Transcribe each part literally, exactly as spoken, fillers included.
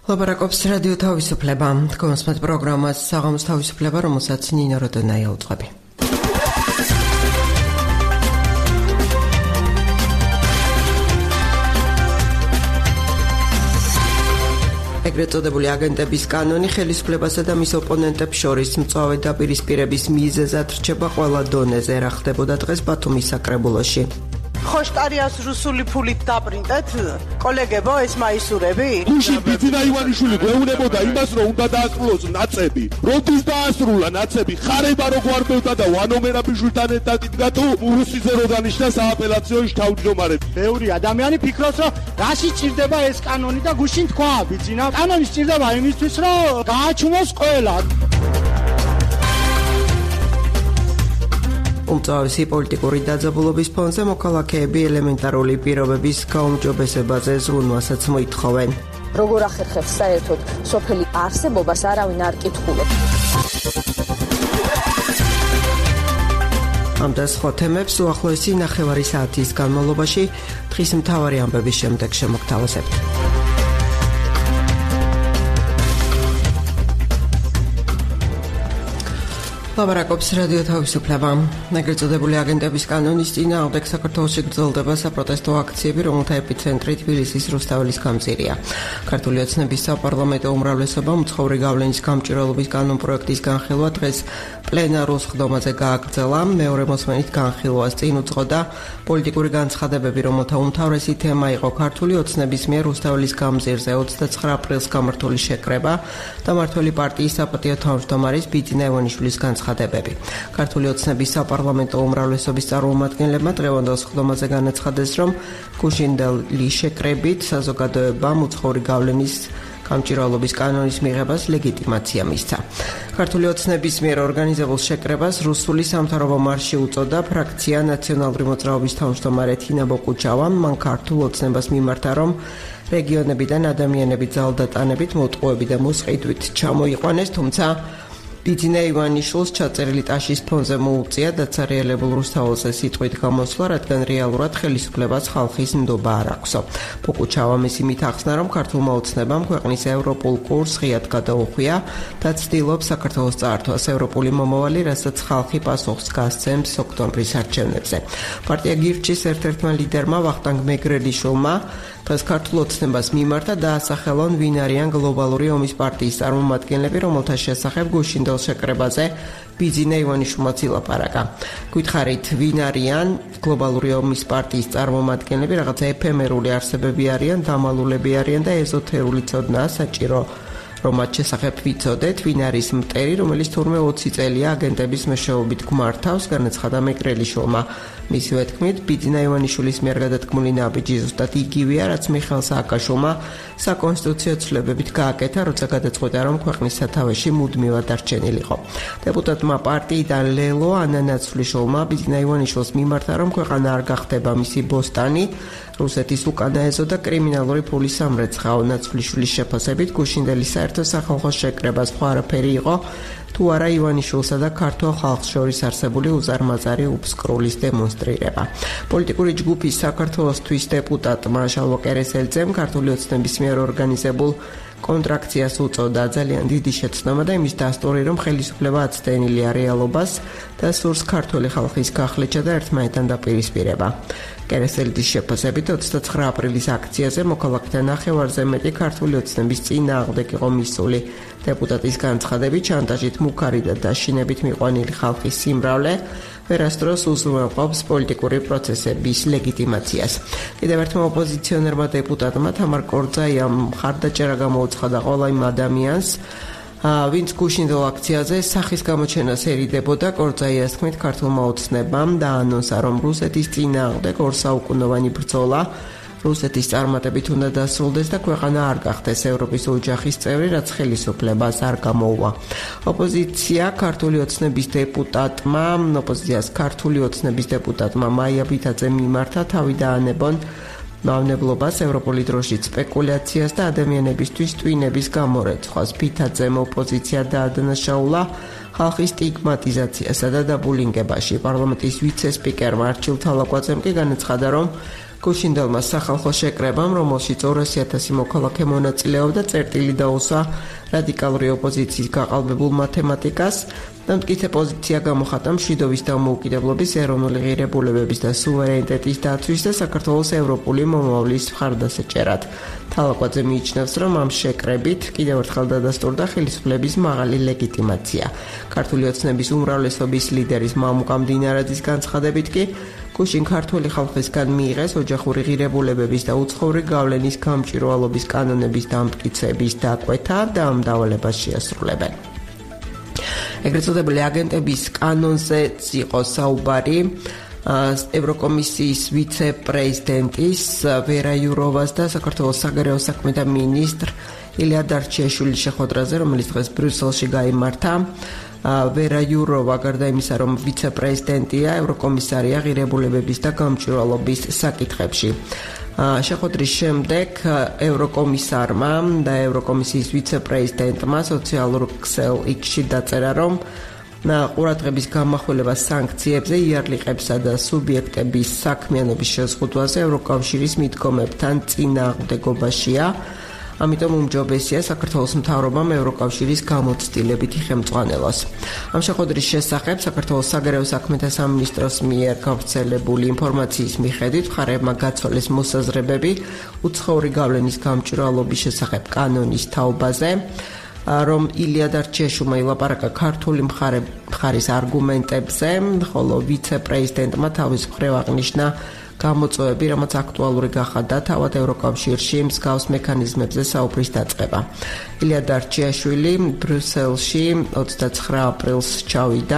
ლაპარაკობს რადიო თავისუფლება. Თქვენს პროგრამას საღამოს თავისუფლება, რომელსაც ნინო როდონაია უძღვები. ეგრეთ წოდებული აგენტების კანონი ხელისუფლებასა და მის ოპონენტებს შორის მწვავე დაპირისპირების მიზეზად რჩება ყველა დონეზე, რა ხდებოდა დღეს ბათუმის საკრებულოში. ხოშტარიას რუსული ფულით დაპრინტეთ, კოლეგებო, ეს მაისურები? გუშინ ბიძინა ივანიშვილი გვეუბნებოდა იმას, რომ უნდა დაასრულოს ნაცები. როდის დაასრულა ნაცები? ხარება რო გვარდებდა და ვანო მერაბიშვილთან ერთად იდგა თუ რუსიძე რო დანიშნა სააპელაციოში თავმჯდომარედ. ბევრი ადამიანი ფიქრობს, რომ რაში ჭირდება ეს კანონი და გუშინ თქვა ბიძინა, კანონი ჭირდება იმისთვის, რომ გააჩუმოს ყველა. უმწვავესი პოლიტიკური დაძაბულობის ფონზე მოქალაქეები ელემენტარული პირობების გაუმჯობესებაზე ზრუნვასაც მოითხოვენ. როგორ ახერხებს საერთოდ სოფელი არსებობას არავინ არ კითხულობს. ამ და სხვა თემებს უახლოესი ნახევარი საათის განმავლობაში დღის მთავარი ამბების შემდეგ შემოგთავაზებთ. ლაპარაკობს რადიო თავისუფლება. ეგრეთ წოდებული აგენტების კანონის წინააღმდეგ საქართველოში გრძელდება საპროტესტო აქციები, რომელთა ეპიცენტრი თბილისის რუსთაველის გამზირია. ქართული ოცნების საპარლამენტო უმრავლესობა მცხოვრი გავლენის გამჭვირვალობის კანონპროექტის განხილვა დღეს პლენარულ სხდომაზე გააგრძელა. მეორე მოსმენით განხილვას წინ უძღოდა პოლიტიკური განცხადებები, რომელთა უმთავრესი თემა იყო ქართული ოცნების მიერ რუსთაველის გამზირზე ოცდაცხრა აპრილს გამართული შეკრება და მმართველი პარტიის საპატიო თავმჯდომარის ბიძინა ივანიშვილის განცხადებები. ქართული ოცნების საპარლამენტო უმრავლესობის წარმომადგენლებმა დღევანდელ სხდომაზე განაცხადეს, რომ გუშინდელი შეკრებით საზოგადოებამ უცხოური გავლენის გამჭვირვალობის კანონის მიღებას ლეგიტიმაცია მისცა. ქართული ოცნების მიერ ორგანიზებულ შეკრებას რუსული სამთავრობო მარში უწოდა ფრაქცია ნაციონალური მოძრაობის თავმჯდომარე თინა ბოყუჩავამ. მან ქართულ ოცნებას მიმართა, რომ რეგიონებიდან ადამიანები ძალდატანებით, მოტყუებით და მოსყიდვით ჩამოიყვანეს, თუმცა ბიძინა ივანიშვილს ჩაწერილი ტაშის ფონზე მოუწია დაცარიელებულ რუსთაველზე სიტყვით გამოსვლა, რადგან რეალურად ხელისუფლებას ხალხის ნდობა არ აქვსო. ბოყუჩავამ ისინი ახსნა, რომ ქართულმა ოცნებამ ქვეყნის ევროპულ კურსს ღიად გადაუხვია და ცდილობს საქართველოს წაართვას ევროპული მომავალი, რასაც ხალხი პასუხს გასცემს ოქტომბრის არჩევნებზე. პარტია გირჩის ერთ-ერთმა ლიდერმა ვახტანგ მეგრელიშვილმა დღეს ქართულ ოცნებას მიმართა დაასახელონ ვინ არიან გლობალური ომის პარტიის წარმომადგენლები, რომელთა შესახებ გუშინდელ შეკრებაზე ბიძინა ივანიშვილმაც ილაპარაკა. გითხარით, ვინ არიან გლობალური ომის პარტიის წარმომადგენლები, რაღაცა ეფემერული არსებები არიან, დამალულები არიან და ეზოთერული ცოდნაა საჭირო, რომ მათ შესახებ ვიცოდეთ, ვინ არის მტერი, რომელიც თურმე ოცი წელია აგენტების მეშვეობით გვმართავს, განაცხადა მეგრელიშვილმა. მისივე თქმით, ბიძინა ივანიშვილის მიერ გადადგმული ნაბიჯი ზუსტად იგივეა, რაც მიხეილ სააკაშვილმა საკონსტიტუციო ცვლილებებით გააკეთა, როცა გადაწყვიტა, რომ ქვეყნის სათავეში მუდმივად დარჩენილიყო. დეპუტატმა პარტიიდან ლელო ანა ნაცვლიშვილმა ბიძინა ივანიშვილს მიმართა, რომ ქვეყანა არ გახდება მისი ბოსტანი, რუსეთის უკანაეზო და კრიმინალური ფულის სამრეცხაო. ნაცვლიშვილის შეფასებით გუშინდელი საერთო სახალხო შეკრება სხვა არაფერი იყო, თუ არა ივანიშვილსა და ქართულ ხალხს შორის არსებული უზარმაზარი უბსკრულის დემონსტრირება. პოლიტიკური ჯგუფის საქართველოსთვის დეპუტატმა შალვა კერესელიძემ ქართული ოცნების მიერ ორგანიზებულ კონტრაქციას უწოდა ძალიან დიდი შეცდომა და იმის დასტური, რომ ხელისუფლება აცდენილია რეალობას და სურს ქართული ხალხის გახლეჩა და ერთმანეთთან დაპირისპირება. კერესელიძის შეფასებით ოცდაცხრა აპრილის აქციაზე მოქალაქეთა ნახევარზე მეტი ქართული ოცნების წინააღმდეგ იყო მისული. დეპუტატის განცხადებით, შანტაჟით მუქარი და დაშინებით მიყვანილი ხალხის სიმრავლე ვერასდროს უზრუნველყოფს პოლიტიკური პროცესების ლეგიტიმაციას. კიდევ ერთმა ოპოზიციონერმა დეპუტატმა თამარ კორძაიამ მხარდაჭერა გამოუცხადა ყველა იმ ადამიანს, ვინც გუშინდელ აქციაზე სახის გამოჩენას ერიდებოდა. კორძაიას თქმით, ქართულმა ოცნებამ დაანონსა, რომ რუსეთის წინააღმდეგ ორსაუკუნოვანი ბრძოლა რუსეთის წარმატებით უნდა დასრულდეს და ქვეყანა არ გახდეს ევროპის ოჯახის წევრი, რაც ხელისუფლებას არ გამოუვა. ოპოზიცია ქართული ოცნების დეპუტატმა, ოპოზიციას ქართული ოცნების დეპუტატმა მაია ბითაძემ მიმართა თავი დაანებონ მავნებლობას, ევროპული დროშის სპეკულაციას და ადამიანებისთვის ტვინების გამორეცხვას. ბითაძემ ოპოზიცია დაადანაშაულა ხალხის სტიგმატიზაციასა და დაბულინგებაში. პარლამენტის ვიცე-სპიკერმა არჩილ თალაკვაძემ კი განაცხადა, რომ გუშინდელმა სახალხო შეკრებამ, რომელშიც ორასი ათასი მოქალაქე მონაწილეობდა, წერტილი დაუსვა რადიკალური ოპოზიციის გაყალბებულ მათემატიკას და მტკიცე პოზიცია გამოხატა მშვიდობის დამოუკიდებლობის, ეროვნული ღირებულებების და სუვერენიტეტის დაცვის და საქართველოს ევროპული მომავლის მხარდასაჭერად. თალაკვაძე მიიჩნევს, რომ ამ შეკრებით კიდევ ერთხელ დადასტურდა ხელისუფლების მაღალი ლეგიტიმაცია. ქართული ოცნების უმრავლესობის ლიდერის მამუკა მდინარაძის განცხადებით კი გუშინ ქართული ხალხისგან მიიღეს ოჯახური ღირებულებების და უცხოური გავლენის გამჭვირვალობის კანონების დამტკიცების დაკვეთა და ამ დავალებას შეასრულებენ. ეგრეთ წოდებული აგენტების კანონზეც იყო საუბარი ევროკომისიის ვიცე-პრეზიდენტის ვერა იუროვას და საქართველოს საგარეო საქმეთა მინისტრ ილია დარჩიაშვილის შეხვედრაზე, რომელიც დღეს ბრიუსელში გაიმართა. ვერა იუროვა გარდა იმისა, რომ ვიცე-პრეზიდენტია, ევროკომისარია ღირებულებების და გამჭვირვალობის საკითხებში. შეხვედრის შემდეგ ევროკომისარმა და ევროკომისიის ვიცე-პრეზიდენტმა სოციალურ ქსელ იქში დაწერა, რომ ყურადღების გამახვილება სანქციებზე, იარლიყებსა და სუბიექტების საქმიანობის შეზღუდვაზე ევროკავშირის მიდგომებთან წინააღმდეგობაშია. ამიტომ უმჯობესია საქართველოს მთავრობამ ევროკავშირის გამოცდილებითი ხელმძღვანელოს. ამ შეხვედრის შესახებ საქართველოს საგარეო საქმეთა სამინისტროს მიერ გავრცელებული ინფორმაციის მიხედვით მხარეებმა გაცვალეს მოსაზრებები უცხოური გავლენის გამჭვირვალობის შესახებ კანონის თაობაზე, რომ ილია დარჩიაშვილმა ილაპარაკა ქართული მხარის არგუმენტებზე, ხოლო ვიცე-პრეზიდენტმა თავის მხრივ აღნიშნა გამოწვევები, რამაც აქტუალური გახადა თავად ევროკავშირში მსგავს მექანიზმებზე საუბრის დაწყება. ილია დარჩიაშვილი ბრიუსელში ოცდაცხრა აპრილს ჩავიდა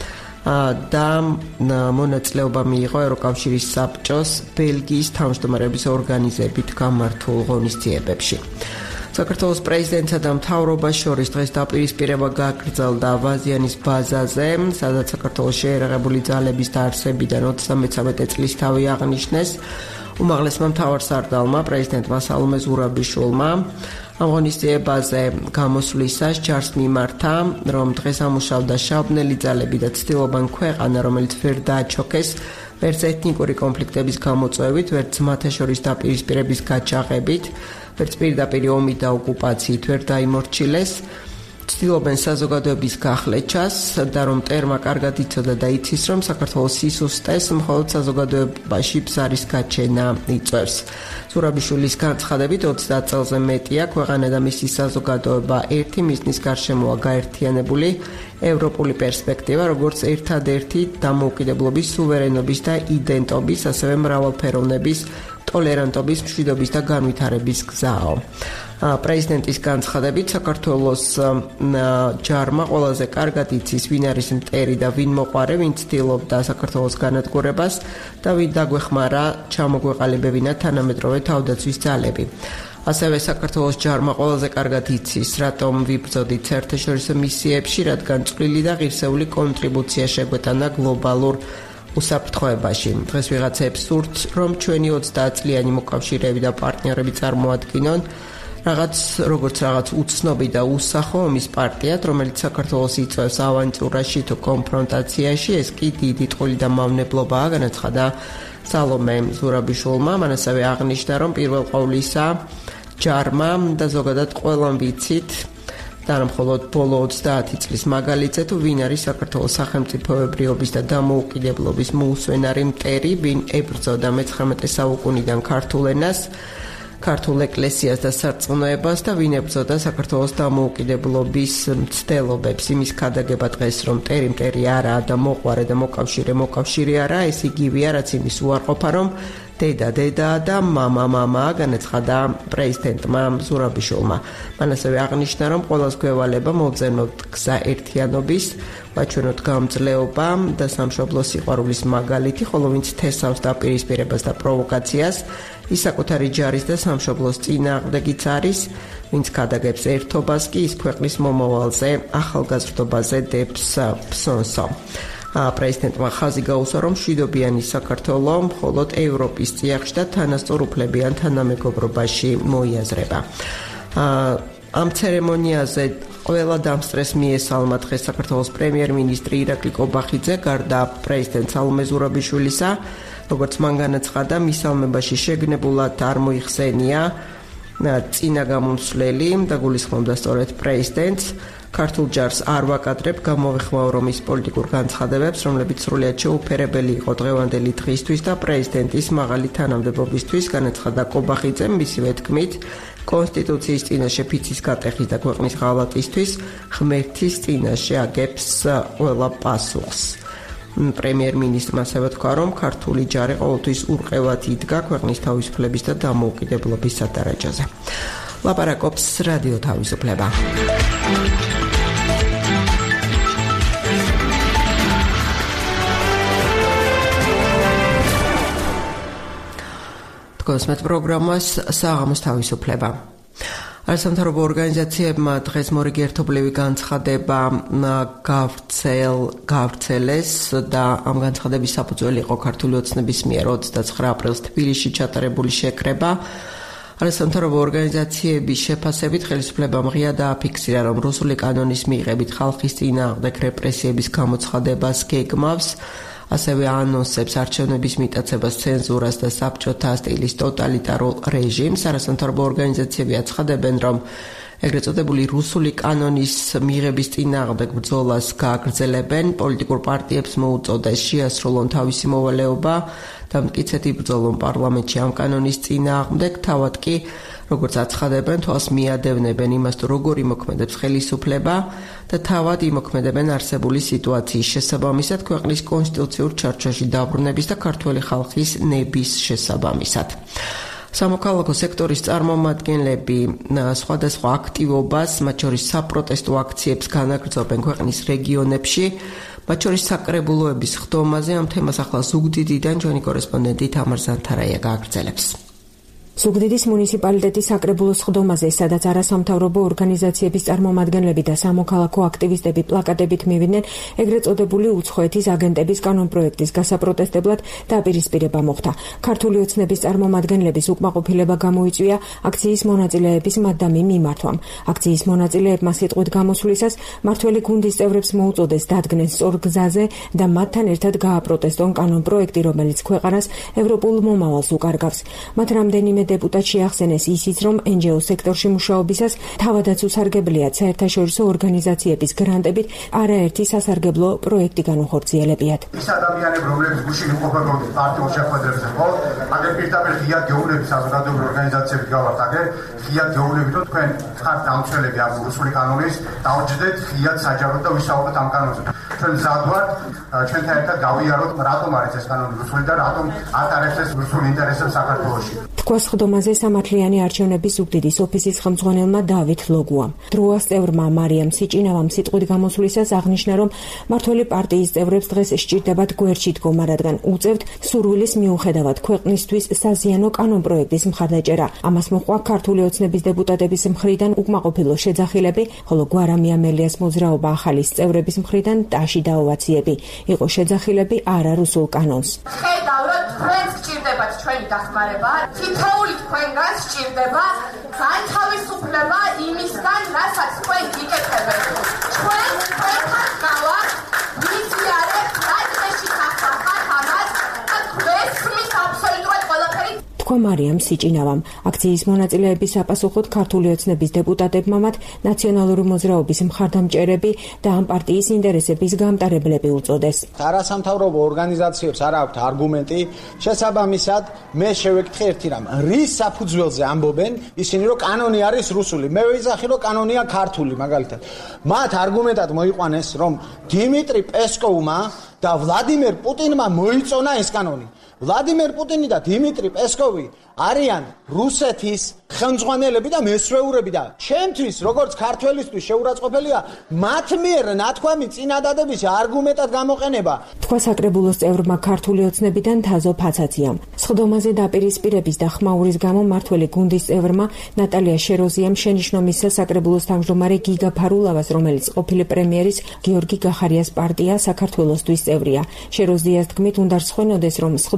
და მონაწილეობა მიიღო ევროკავშირის საბჭოს ბელგიის თავმჯდომარეობის ორგანიზებით გამართულ ღონისძიებებში. საქართველოს პრეზიდენტსა და მთავრობას შორის დღეს დაპირისპირება გაგრძელდა ვაზიანის ბაზაზე, სადაც საქართველოს შეერაღებული ძალების დაარსებიდან ოცდამეცამეტე წლის თავი აღნიშნეს უმაღლესმა მთავარსარდალმა პრეზიდენტმა სალომე ზურაბიშვილმა. ამ ღონისძიებაზე გამოსვლისას ჯარს მიმართა, რომ დღეს ამუშავდა შავბნელი ძალები და ცდილობენ ქვეყანა, რომელიც ვერ დააჩოქეს ვერც ეთნიკური კონფლიქტების გამოწვევით, ვერც ძმათა შორის დაპირისპირების გაჩაღებით, ვერც პირდაპირ ომით და ოკუპაციით ვერ დაიმორჩილეს. ცდილობენ საზოგადოების გახლეჩას და რომ ტერმა კარგად იცოდა და იცის, რომ საქართველოს სისუსტეს მხოლოდ საზოგადოებაში ბზარის გაჩენა იწვევს. ზურაბიშვილის განცხადებით ოცდაათ წელზე მეტია ქვეყანა და მისი საზოგადოება ერთი მიზნის გარშემოა გაერთიანებული ევროპული პერსპექტივა, როგორც ერთადერთი დამოუკიდებლობის, სუვერენობის და იდენტობის, ასევე მრავალფეროვნების, ტოლერანტობის, მშვიდობის და განვითარების გზაო. პრეზიდენტის განცხადებით საქართველოს ჯარმა ყველაზე კარგად იცის, ვინ არის მტერი და ვინ მოყვარე, ვინ ცდილობდა საქართველოს განადგურებას და ვინ დაგვეხმარა ჩამოგვეყალიბებინა თანამედროვე თავდაცვის ძალები. ასევე საქართველოს ჯარმა ყველაზე კარგად იცის, რატომ ვიბრძოდით საერთაშორისო მისიებში, რადგან წვლილი და ღირსეული კონტრიბუცია შეგვეტანა გლობალურ უსაფრთხოებაში. დღეს ვიღაცებს სურთ, რომ ჩვენი ოცდაათწლიანი მოკავშირეები და პარტნიორები წარმოადგინონ რაღაც როგორც რაღაც უცნობი და უსახო ომის პარტიად, რომელიც საქართველოს იწვევს ავანტიურაში თუ კონფრონტაციაში, ეს კი დიდი ტყუილი და მავნებლობაა, განაცხადა სალომე ზურაბიშვილმა. მან ასევე აღნიშნა, რომ პირველ ყოვლისა ჯარმა და ზოგადად ყველამ ვიცით და მხოლოდ ბოლო ოცდაათი წლის მაგალითზე თუ ვინ არის საქართველოს სახელმწიფოებრიობის და დამოუკიდებლობის მოუსვენარი მტერი, ვინ ებრძოდა მეცხრამეტე საუკუნიდან ქართულ ენას, ქართულ ეკლესიას და სარწმუნოებას და ვინ ებრძოდა საქართველოს დამოუკიდებლობის მცდელობებს. იმის ქადაგება დღეს, რომ მტერი მტერი არაა და მოყვარე და მოკავშირე მოკავშირე არაა, ეს იგივეა, რაც იმის უარყოფა, რომ დედა დედა და მამა მამა, განაცხადა პრეზიდენტმა ზურაბიშვილმა. მან ასევე აღნიშნა, რომ ყველას გვევალება მოვძენოთ გზა ერთიანობის, ვაჩვენოთ გამძლეობა და სამშობლოს სიყვარულის მაგალითი, ხოლო ვინც თესავს დაპირისპირებას და პროვოკაციას, ის საკუთარი ჯარის და სამშობლოს წინააღმდეგიც არის, ვინც ქადაგებს ერთობას კი ის ქვეყნის მომავალზე, ახალგაზრდობაზე დებს ფსონსო. პრეზიდენტმა ხაზი გაუსვა, რომ მშვიდობიანი საქართველო მხოლოდ ევროპის წიაღში და თანასწორ უფლებიან თანამეგობრობაში მოიაზრება. ამ ცერემონიაზე ყველა დამსწრეს მიესალმა დღეს საქართველოს პრემიერ-მინისტრი ირაკლი კობახიძე გარდა პრეზიდენტ სალომე ზურაბიშვილისა, როგორც მან განაცხადა, მისალმებაში შეგნებულად არ მოიხსენია წინა გამომცვლელი და გულისხმობდა სწორედ პრეზიდენტს. ქართულ ჯარს არ ვაკადრებ, გამოვეხმაო ის პოლიტიკურ განცხადებებს, რომლებიც სრულიად შეუფერებელი იყო დღევანდელი დღისთვის და პრეზიდენტის მაღალი თანამდებობისთვის, განაცხადა კობახიძემ მისივე თქმით, კონსტიტუციის წინაშე ფიცის გატეხის და ქვეყნის ღალატისთვის ღმერთის წინაშე აგებს ყველა პასუხს. პრემიერ-მინისტრმა ასევე თქვა, რომ ქართული ჯარი ყოველთვის ურყევად იდგა ქვეყნის თავისუფლების და დამოუკიდებლობის სადარაჯოზე. ლაპარაკობს რადიო თავისუფლება. Kosmet პროგრამას საღამოს თავისუფლება. არასამთავრობო ორგანიზაციებმა დღეს მორიგერთობლივი განცხადება გავრცელ გავრცელეს და ამ განცხადების საფუძველი იყო ქართული ოცნების მიერ ოცდაცხრა აპრილს თბილისში ჩატარებული შეკრება. არასამთავრობო ორგანიზაციების შეფასებით ხელისუფლებამ ღია დააფიქსირა, რომ რუსული კანონის მიღებით ხალხის წინააღმდეგ რეპრესიების გამოცხადებას გეგმავს. ასევე ანონსებს არჩევნების მიტაცებას, ცენზურას და საბჭოთა სტილის ტოტალიტარულ რეჟიმს. არასამთავრობო ორგანიზაციები აცხადებენ, რომ ეგრეთ წოდებული რუსული კანონის მიღების წინააღმდეგ ბრძოლას გააგრძელებენ, პოლიტიკურ პარტიებს მოუწოდეს შეასრულონ თავისი მოვალეობა და მტკიცედ იბრძოლონ პარლამენტში ამ კანონის წინააღმდეგ, თავად კი როგორც აცხადებენ, თვალს მიადევნებენ იმას, თუ როგორ იმოქმედებს ხელისუფლება და თავად იმოქმედებენ არსებული სიტუაციის შესაბამისად ქვეყნის კონსტიტუციურ ჩარჩოში დაბრუნების და ქართველი ხალხის ნების შესაბამისად. სამოქალაქო სექტორის წარმომადგენლები სხვადასხვა აქტივობას, მათ შორის საპროტესტო აქციებს განაგრძობენ ქვეყნის რეგიონებში, მათ შორის საკრებულოების ხდომაზე. ამ თემას ახლა ზუგდიდიდან ჩვენი კორესპონდენტი თამარ ზანთარაია გააგრძელებს. ზუგდიდის მუნიციპალიტეტის საკრებულოს ხდომაზე, სადაც არასამთავრობო ორგანიზაციების წარმომადგენლები და სამოქალაქო აქტივისტები პლაკატებით მივიდნენ, ეგრეთ წოდებული უცხოეთის აგენტების კანონპროექტის გასაპროტესტებლად დაპირისპირება მოხდა. ქართული ოცნების წარმომადგენლების უკმაყოფილება გამოიწვია აქციის მონაწილეების მადამი მიმართვამ. აქციის მონაწილეებმა სიტყვით გამოსვლისას მართველი გუნდის წევრებს მოუწოდეს დადგნენ სწორ გზაზე და მათთან ერთად გააპროტესტონ კანონპროექტი, რომელიც ქვეყანას ევროპულ მომავალს უკარგავს. მათ რამდენიმე დეპუტატ შეახსენეს ისიც, რომ εν ჯი ო სექტორში მუშაობისას თავადაც უსარგებლია საერთაშორისო ორგანიზაციების გრანტებით არაერთი სასარგებლო პროექტი განუხორციელებიათ. ის ადამიანები, რომლებიც გუშინ იმყოფებოდნენ პარტიულ შეხვედრებზე, ხო? აგერ პირდაპირ ღია გეუბნები საზოგადოებრივი ორგანიზაციებით გავართ, აგერ ღია გეუბნები, რომ თქვენ ხართ დამცველები ამ რუსული კანონის, დაუჯდეთ ღიად საჯაროდ და ვისაუბროთ ამ კანონზე. ჩვენ მზად ვართ, ჩვენთან ერთად გავიაროთ, რატომ არის ეს კანონი რუსული და რატომ ატარებს ეს რუსულ ინტერესებს საქართველოში. თქვა ხდომაზე სამართლიანი არჩევნების ზუგდიდის ოფისის ხელმძღვანელმა დავით ლოგუამ. დროას წევრმა მარიამ სიჭინავამ სიტყვით გამოსვლისას აღნიშნა, რომ მართველი პარტიის წევრებს დღეს სჭირდებათ გვერდში დგომა, რადგან უწევთ სურვილის მიუხედავად ქვეყნისთვის საზიანო კანონპროექტის მხარდაჭერა. ამას მოჰყვა ქართული ოცნების დეპუტატების მხრიდან უკმაყოფილო შეძახილები, ხოლო გვარამი ამელიას მოძრაობა ახალის წევრების მხრიდან ტაში და ოვაციები. იყო შეძახილები არა რუსულ კანონს. ხედავთ, თქვენ სჭირდებათ ჩვენი დახმარება. თითოეული თქვენგან სჭირდება განთავისუფლება იმისგან, რასაც თქვენ გიკეთებთ. ჩვენ თქვენთან გავართ, ვიზიარებთ, რა დღეში გახახათ ამას და გვესმის აბსოლუტურად ყველაფერი. თქვა მარიამ სიჭინავამ. აქციის მონაწილეების საპასუხოდ ქართული ოცნების დეპუტატებმა მათ ნაციონალური მოძრაობის მხარდამჭერები და ამ პარტიის ინტერესების გამტარებლები უწოდეს. არასამთავრობო ორგანიზაციებს არ აქვთ არგუმენტი, შესაბამისად მე შევეკითხე ერთი რამ. რის საფუძველზე ამბობენ ისინი, რომ კანონი არის რუსული? მე ვიზახი, რომ კანონია ქართული, მაგალითად. მათ არგუმენტად მოიყვანეს, რომ დიმიტრი პესკოვმა და ვლადიმერ პუტინმა მოიწონა ეს კანონი. ვლადიმერ პუტინი და დიმიტრი პესკოვი არიან რუსეთის ხელმძღვანელები და მესვეურები და ჩემთვის როგორც ქართველისთვის შეურაცხყოფელია მათ მიერ ნათქვამი წინადადების არგუმენტად გამოყენება. თქვა საკრებულოს წევრმა ქართული ოცნებიდან თაზო ფაცაციამ. სხდომაზე დაპირისპირების და ხმაურის გამო მართველი გუნდის წევრმა ნატალია შეროზიამ შენიშნო მისცა საკრებულოს თავმჯდომარე გიგა ფარულავას, რომელიც ყოფილი პრემიერის გიორგი გახარიას პარტია საქართველოსთვის წევრია. შეროზიას თქმით უნდა რსხვენოდეს, რომ სხდომა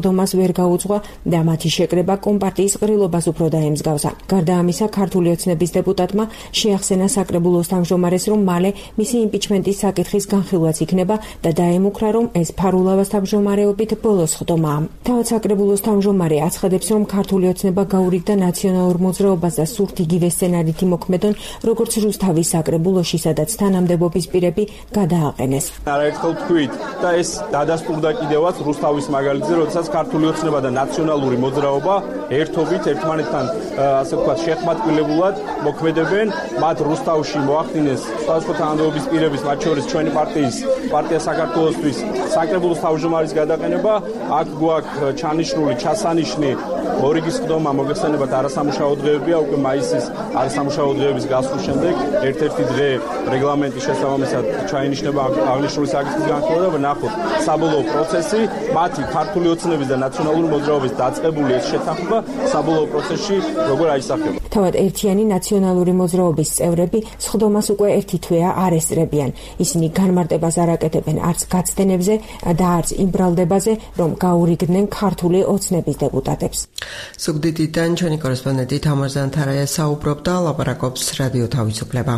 სხდომას ვერ გაუძღვა და მათი შეკრება კომპარტიის ყრილობას უფრო დაემსგავსა. გარდა ამისა, ქართული ოცნების დეპუტატმა შეახსენა საკრებულოს თავმჯდომარეს, რომ მალე მისი იმპიჩმენტის საკითხის განხილვაც იქნება და დაემუქრა, რომ ეს ფარულავას თავმჯდომარეობით ბოლო სხდომაა. თავად საკრებულოს თავმჯდომარე აცხადებს, რომ ქართული ოცნება გაურიგდა ნაციონალურ მოძრაობას და სურთ იგივე სცენარით იმოქმედონ, როგორც რუსთავის საკრებულოში, სადაც თანამდებობის პირები გადააყენეს. არაერთხელ თქვით და ეს დადასტურდა კიდევაც რუსთავის მაგალითზე, როდესაც ქართული ოცნება და ნაციონალური მოძრაობა ერთობით ერთმანეთთან ასე ვთქვათ შეხმატკილებულად მოქმედებენ. მათ რუსთავში მოახდინეს სხვადასხვა თანამდებობის პირების, მათ შორის ჩვენი პარტიის პარტია საქართველოსთვის საკრებულოს თავმჯდომარის გადაყენება. აქ გვაქვს ჩანიშნული, ჩასანიშნი მორიგის სხდომა მოგეხსენებათ არასამუშაო დღეებია, უკვე მაისის არასამუშაო დღეების გასვლის შემდეგ ერთ-ერთი დღე რეგლამენტის შესაბამისად ჩაინიშნება აღნიშნული საკითხის განხილვა და ნახოთ საბოლოო პროცესი, მათი ქართული ოცნების და ნაციონალური მოძრაობის დაწყებული ეს შეთანხმება საბოლოო პროცესში როგორ აისახება. თავად ერთიანი ნაციონალური მოძრაობის წევრები სხდომას უკვე ერთი თვეა არ ესწრებიან. ისინი განმარტებას არ აკეთებენ არც გაცდენებზე და არც იმ ბრალდებაზე, რომ გაურიგდნენ ქართული ოცნების დეპუტატებს. ზუგდიდიდან ჩვენი კორესპონდენტი თამარ ზანთარაია საუბრობდა, ლაპარაკობს რადიო თავისუფლება.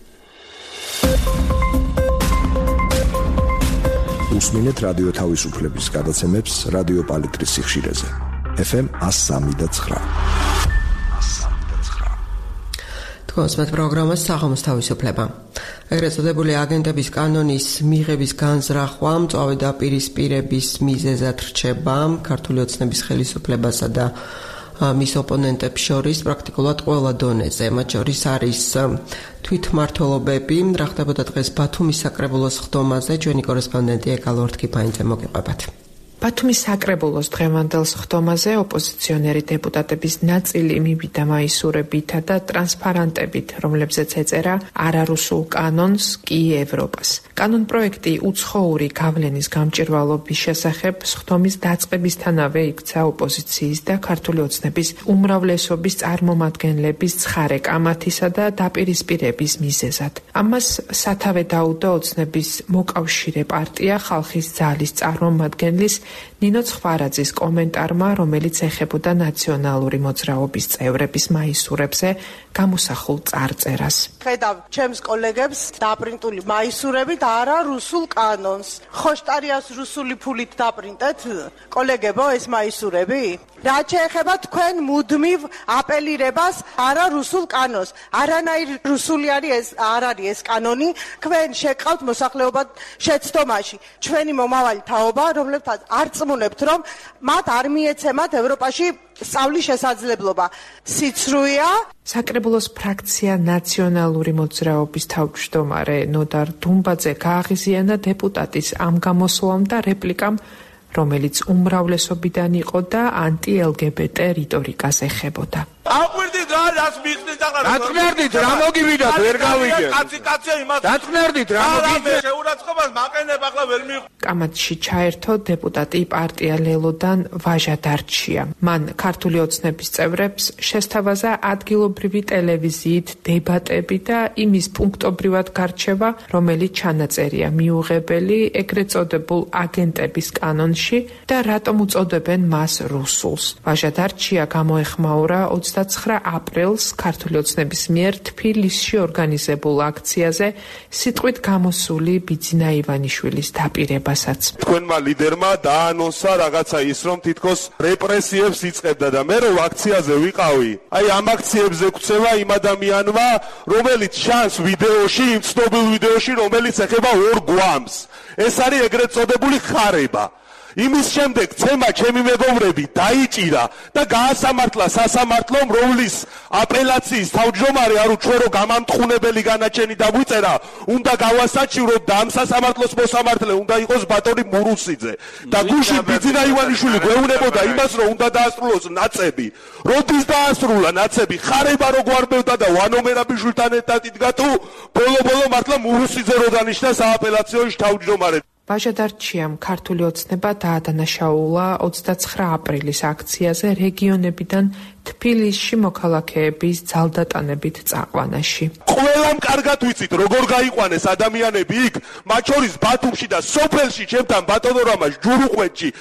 უსმინეთ რადიო თავისუფლების გადაცემებს რადიო პალიტრის სიხშირეზე. ეფ ემ one oh three და nine. თქვენს პროგრამას საღამოს თავისუფლება. ეგრეთ წოდებული აგენტების კანონის მიღების განზრახვა მწვავე და პირისპირების მიზეზად რჩება ქართული ოცნების ხელისუფლებასა და მის ოპონენტებს შორის პრაქტიკულად ყველა დონეზე. მათ შორის არის თვითმმართველობები. რა ხდებოდა დღეს ბათუმის საკრებულოს სხდომაზე? ჩვენი კორესპონდენტი ეკალო ორთქიფანიძე მოგიყვებათ. ბათუმის საკრებულოს დღევანდელ სხდომაზე ოპოზიციონერი დეპუტატების ნაწილი მივიდა მაისურებითა და ტრანსპარანტებით, რომლებზეც ეწერა არარუსულ კანონს კი ევროპას. კანონპროექტი უცხოური გავლენის გამჭირვალობის შესახებ სხდომის დაწყებისთანავე იქცა ოპოზიციის და ქართული ოცნების უმრავლესობის წარმომადგენლების ცხარე კამათისა და დაპირისპირების მიზეზად. ამას სათავე დაუდო ოცნების მოკავშირე პარტია ხალხის ძალის წარმომადგენლის ნინო ცხვარაძის კომენტარმა, რომელიც ეხებოდა ნაციონალური მოძრაობის წევრების მაისურებზე გამოსახულ წარწერას. ხედავ ჩემს კოლეგებს დაპრინტული მაისურებით არა რუსულ კანონს. ხოშტარიას რუსული ფულით დაპრინტეთ, კოლეგებო, ეს მაისურები? რაც შეეხება თქვენ მუდმივ აპელირებას არა რუსულ კანონს. არანაირი რუსული არის ეს არ არის ეს კანონი. თქვენ შეკავთ მოსახლეობა შეცდომაში. ჩვენი მომავალი თაობა, რომლებთან არ წმუნებთ, რომ მათ არ მიეცემათ ევროპაში სწავლის შესაძლებლობა. სიცრუეა. საკრებულოს ფრაქცია ნაციონალური მოძრაობის თავმჯდომარე ნოდარ დუმბაძე გააღიზიანა დეპუტატის ამ გამოსვლამ და რეპლიკამ, რომელიც უმრავლესობიდან იყო და ანტი-ელ გი ბი ტე რიტორიკას ეხებოდა. აყვირდით რა რას მიხდით ახლა დაწნერდით რა მოგივიდათ ვერ გავიგე კაცი კაცია იმას დაწნერდით რა მოგივიდათ შეურაცხყოფას მაყენებ ახლა ვერ მიყ კამათში ჩაერთო დეპუტატი პარტია ლელოდან ვაჟა დარჩია. მან ქართული ოცნების წევრებს შესთავაზა ადგილობრივი ტელევიზიით დებატები და იმის პუნქტობრივად გარჩევა, რომელიც ჩანაწერია მიუღებელი ეგრეთ წოდებულ აგენტების კანონში და რატომ უწოდებენ მას რუსულს. ვაჟა დარჩია გამოეხმაურა ოცდაცხრა აპრილს ქართული ოცნების მიერ თბილისში ორგანიზებულ აქციაზე სიტყვით გამოსული ბიძინა ივანიშვილის დაპირებასაც. თქვენმა ლიდერმა დაანონსა რაღაცა ის, რომ თითქოს რეპრესიებს იწყებდა და მე რომ აქციაზე ვიყავი, აი ამ აქციებზე გვცევა იმ ადამიანმა, რომელიც ჩანს ვიდეოში, იმ ცნობილ ვიდეოში, რომელიც ეხება ორ გვამს. ეს არის ეგრეთ წოდებული ხარება. იმის შემდეგ ცემა ჩემი მეგობრები დაიჭირა და გაასამართლა სასამართლომ, რომლის აპელაციის თავმჯდომარე არო ჩვენ რო გამამტყუნებელი განაჩენი დაგვიწერა, უნდა გავასაჩივროთ და ამ სასამართლოს მოსამართლე უნდა იყოს ბატონი მურუსიძე და გუშინ ბიძინა ივანიშვილი გვეუბნებოდა იმას, რომ უნდა დაასრულოს ნაცები. როდის დაასრულა ნაცები? ხარება რო გვარბევდა და ვანომერაბიშვილთან ერთად იდგა თუ ბოლო-ბოლო მართლა მურუსიძე რო დანიშნა სააპელაციო თავმჯდომარე. ვაჟა დარჩიამ ქართული ოცნება დაადანაშაულა ოცდაცხრა აპრილის აქციაზე რეგიონებიდან თბილისში მოქალაქეების ძალდატანებით წაყვანაში. ყველამ კარგად ვიცით, როგორ გაიყვანეს ადამიანები იქ, მათ შორის ბათუმში და სოფელში, ჩემთან ბატონო რამაზ ჯურუყვეთში, გურა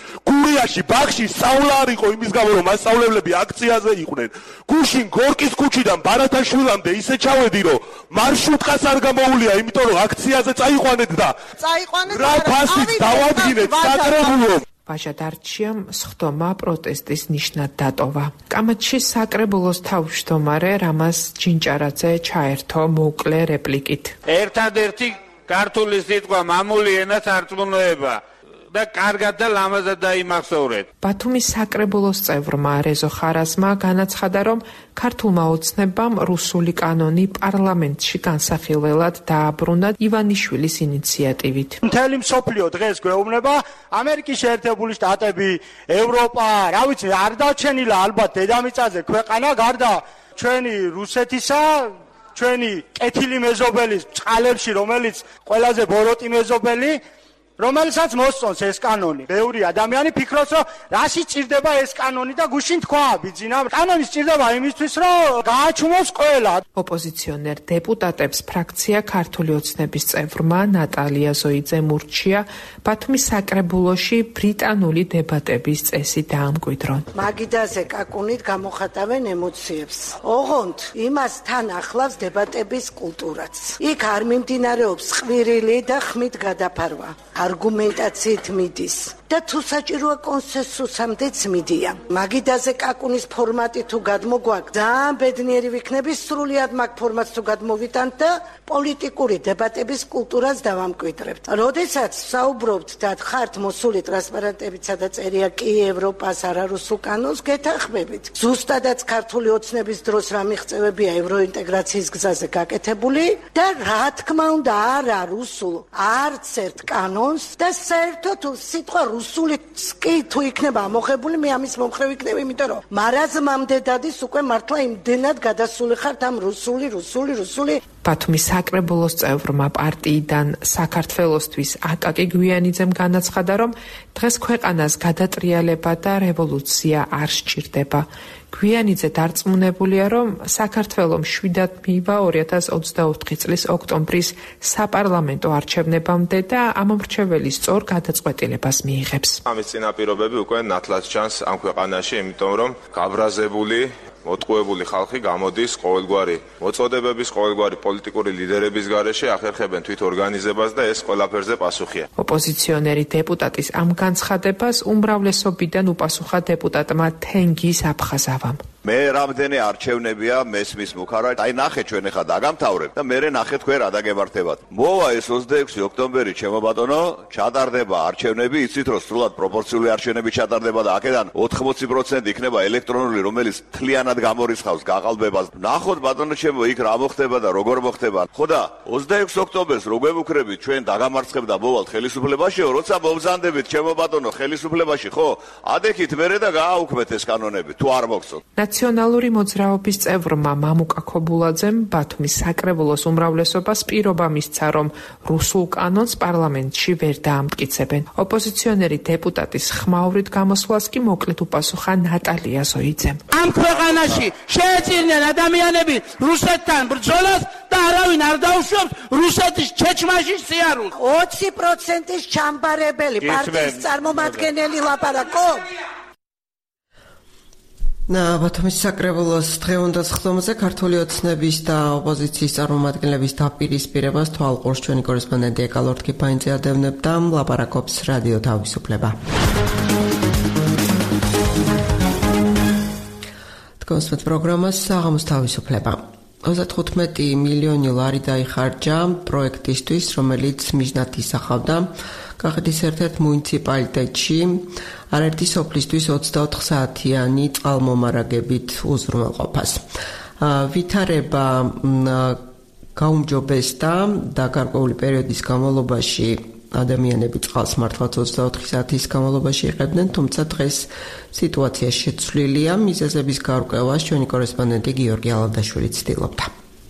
გურიაში ბაღში სწავლა არ იყო იმის გამო რომ მასწავლებლები აქციაზე იყვნენ. გუშინ გორკის ქუჩიდან ბარათაშვილამდე ისე ჩავედი რომ მარშრუტკას არ გამოუვლია, იმიტომ რომ აქციაზე წაიყვანეთ და წაიყვანეთ რა ფასით დავადგინეთ საკრებულომ. ვაჟადარჩიამ სხდომა პროტესტის ნიშნად დატოვა. კამათში საკრებულოს თავმჯდომარე რამაზ ჯინჭარაძე ჩაერთო მოკლე რეპლიკით. ერთადერთი ქართული სიტყვა მამული ენა სარწმუნოება და კარგად და ლამაზად დაიმახსოვრეთ. ბათუმის საკრებულოს წევრმა რეზო ხარაზმა განაცხადა, რომ ქართულმა ოცნებამ რუსული კანონი პარლამენტში განსახილველად დააბრუნა ივანიშვილის ინიციატივით. მთელი მსოფლიო დღეს გვეუბნება ამერიკის შეერთებული შტატები, ევროპა, რა ვიცი, არ დაჩენილა ალბათ დედამიწაზე ქვეყანა გარდა ჩვენი რუსეთისა, ჩვენი კეთილი მეზობელის წყალებში, რომელიც ყველაზე ბოროტი მეზობელი, რომელსაც მოსწონს ეს კანონი. ბევრი ადამიანი ფიქრობს, რომ რაში ჭირდება ეს კანონი და გუშინ თქვა ბიძინა, კანონი ჭირდება იმისთვის, რომ გააჩუმოს ყველა. ოპოზიციონერ დეპუტატებს ფრაქცია ქართული ოცნების წევრმა ნატალია ზოიძემ ურჩია ბათუმის საკრებულოში ბრიტანული დებატების წესი დაამკვიდრონ. მაგიდაზე კაკუნით გამოხატავენ ემოციებს. ოღონდ იმას თან ახლავს დებატების კულტურაც. იქ არ მიმდინარეობს ყვირილი და ხმით გადაფარვა. არგუმენტაციით მიდის და თუ საჭიროა კონსენსუსამდეც მიდიან. მაგიდაზე კაკუნის ფორმატი თუ გადმოგვაქვს, ძალიან ბედნიერი ვიქნები, სრულიად მაგ ფორმატს თუ გადმოვიტანთ და პოლიტიკური დებატების კულტურას დავამკვიდრებთ. როდესაც საუბრობთ და ხართ მოსული ტრანსპარენტებით, სადაც წერია კი ევროპას, არა რუსულ კანონს, გეთანხმებით. ზუსტადაც ქართული ოცნების დროს რა მიღწევებია ევროინტეგრაციის გზაზე გაკეთებული და რა თქმა უნდა არა რუსულ არც ერთ კანონს და საერთოდ სიტყვა რუსული კი თუ იქნება ამოღებული, მე ამის მომხრე ვიქნები, იმიტომ რომ მარაზმამდე დადის უკვე მართლა იმდენად გადასული ხართ ამ რუსული, რუსული, რუსული. ბათუმის საკრებულოს წევრმა პარტიიდან საქართველოსთვის აკაკი გვიანიძემ განაცხადა, რომ დღეს ქვეყანას გადატრიალება და რევოლუცია არ სჭირდება. გვიანიძე დარწმუნებულია, რომ საქართველომ შვიდად მივა ორი ათას ოცდაოთხი წლის ოქტომბრის საპარლამენტო არჩევნებამდე და ამომრჩეველი სწორ გადაწყვეტილებას მიიღებს. ამის წინაპირობები უკვე ნათლად ჩანს ამ ქვეყანაში, იმიტომ რომ გაბრაზებული მოტყუებული ხალხი გამოდის ყოველგვარი მოწოდებების, ყოველგვარი პოლიტიკური ლიდერების გარეშე, ახერხებენ თვით ორგანიზებას და ეს ყველაფერზე პასუხია. ოპოზიციონერი დეპუტატის ამ განცხადებას უმრავლესობიდან უპასუხა დეპუტატმა თენგიზ აფხაზავამ. მე რამდენი არჩევნებია მესმის მუხარა, აი ნახე ჩვენ ახლა დაგამთავრებ და მე ნახე თქვენ რა დაგემართებათ. მოვა ეს ოცდაექვსი ოქტომბერი, ჩემო ბატონო, ჩატარდება არჩევნები, იცით რომ სრულად პროპორციული არჩევნები ჩატარდება და აქედან ოთხმოცი პროცენტი იქნება ელექტრონული, რომელიც თლიანად გამორიცხავს გაყალბებას. ნახოთ ბატონო ჩემო, იქ რა მოხდება და როგორ მოხდება. ხო და ოცდაექვსი ოქტომბერს რო გვევუქრებით ჩვენ დაგამარცხებ და მოვალთ ხელისუფლებაშიო, როცა მოვზანდებით ჩემო ბატონო ხელისუფლებაში, ხო? ადექით მერე და გააუქმეთ ეს კანონები, თუ არ მოგწონთ. ნაციონალური მოძრაობის წევრმა მამუკა ქობულაძემ ბათუმის საკრებულოს უმრავლესობას პირობა მისცა, რომ რუსულ კანონს პარლამენტში ვერ დაამტკიცებენ. ოპოზიციონერი დეპუტატის ხმაურით გამოსვლას კი მოკლედ უპასუხა ნატალია ზოიძემ. ამ ქვეყანაში შეეწირნენ ადამიანები რუსეთთან ბრძოლას და არავინ არ დაუშვებს რუსეთის ჩეჩმაში სიარულს. ოცი პროცენტის ჩამბარებელი პარტიის წარმომადგენელი ლაპარაკო. Na, ბათუმის საკრებულოს დღევანდელ სხდომაზე ქართული ოცნების და ოპოზიციის წარმომადგენლების დაპირისპირებას თვალყურს ჩვენი კორესპონდენტი ეკალორდ კიფაინძე ადევნებდა, ლაპარაკობს რადიო თავისუფლება. თქვენს პროგრამას საღამოს თავისუფლება. ოცდათხუთმეტი მილიონი ლარი დაიხარჯა პროექტისთვის, რომელიც მიზნად ისახავდა კახეთის ერთ-ერთ მუნიციპალიტეტში არაერთი სოფლისთვის ოცდაოთხ საათიანი წყალმომარაგებით უზრუნველყოფას. ვითარება გაუმჯობესდა და გარკვეული პერიოდის განმავლობაში ადამიანები წყალს მართლაც ოცდაოთხი საათის განმავლობაში იღებდნენ, თუმცა დღეს სიტუაცია შეცვლილია. მიზეზების გარკვევას ჩვენი კორესპონდენტი გიორგი ალანდაშვილი ცდილობდა.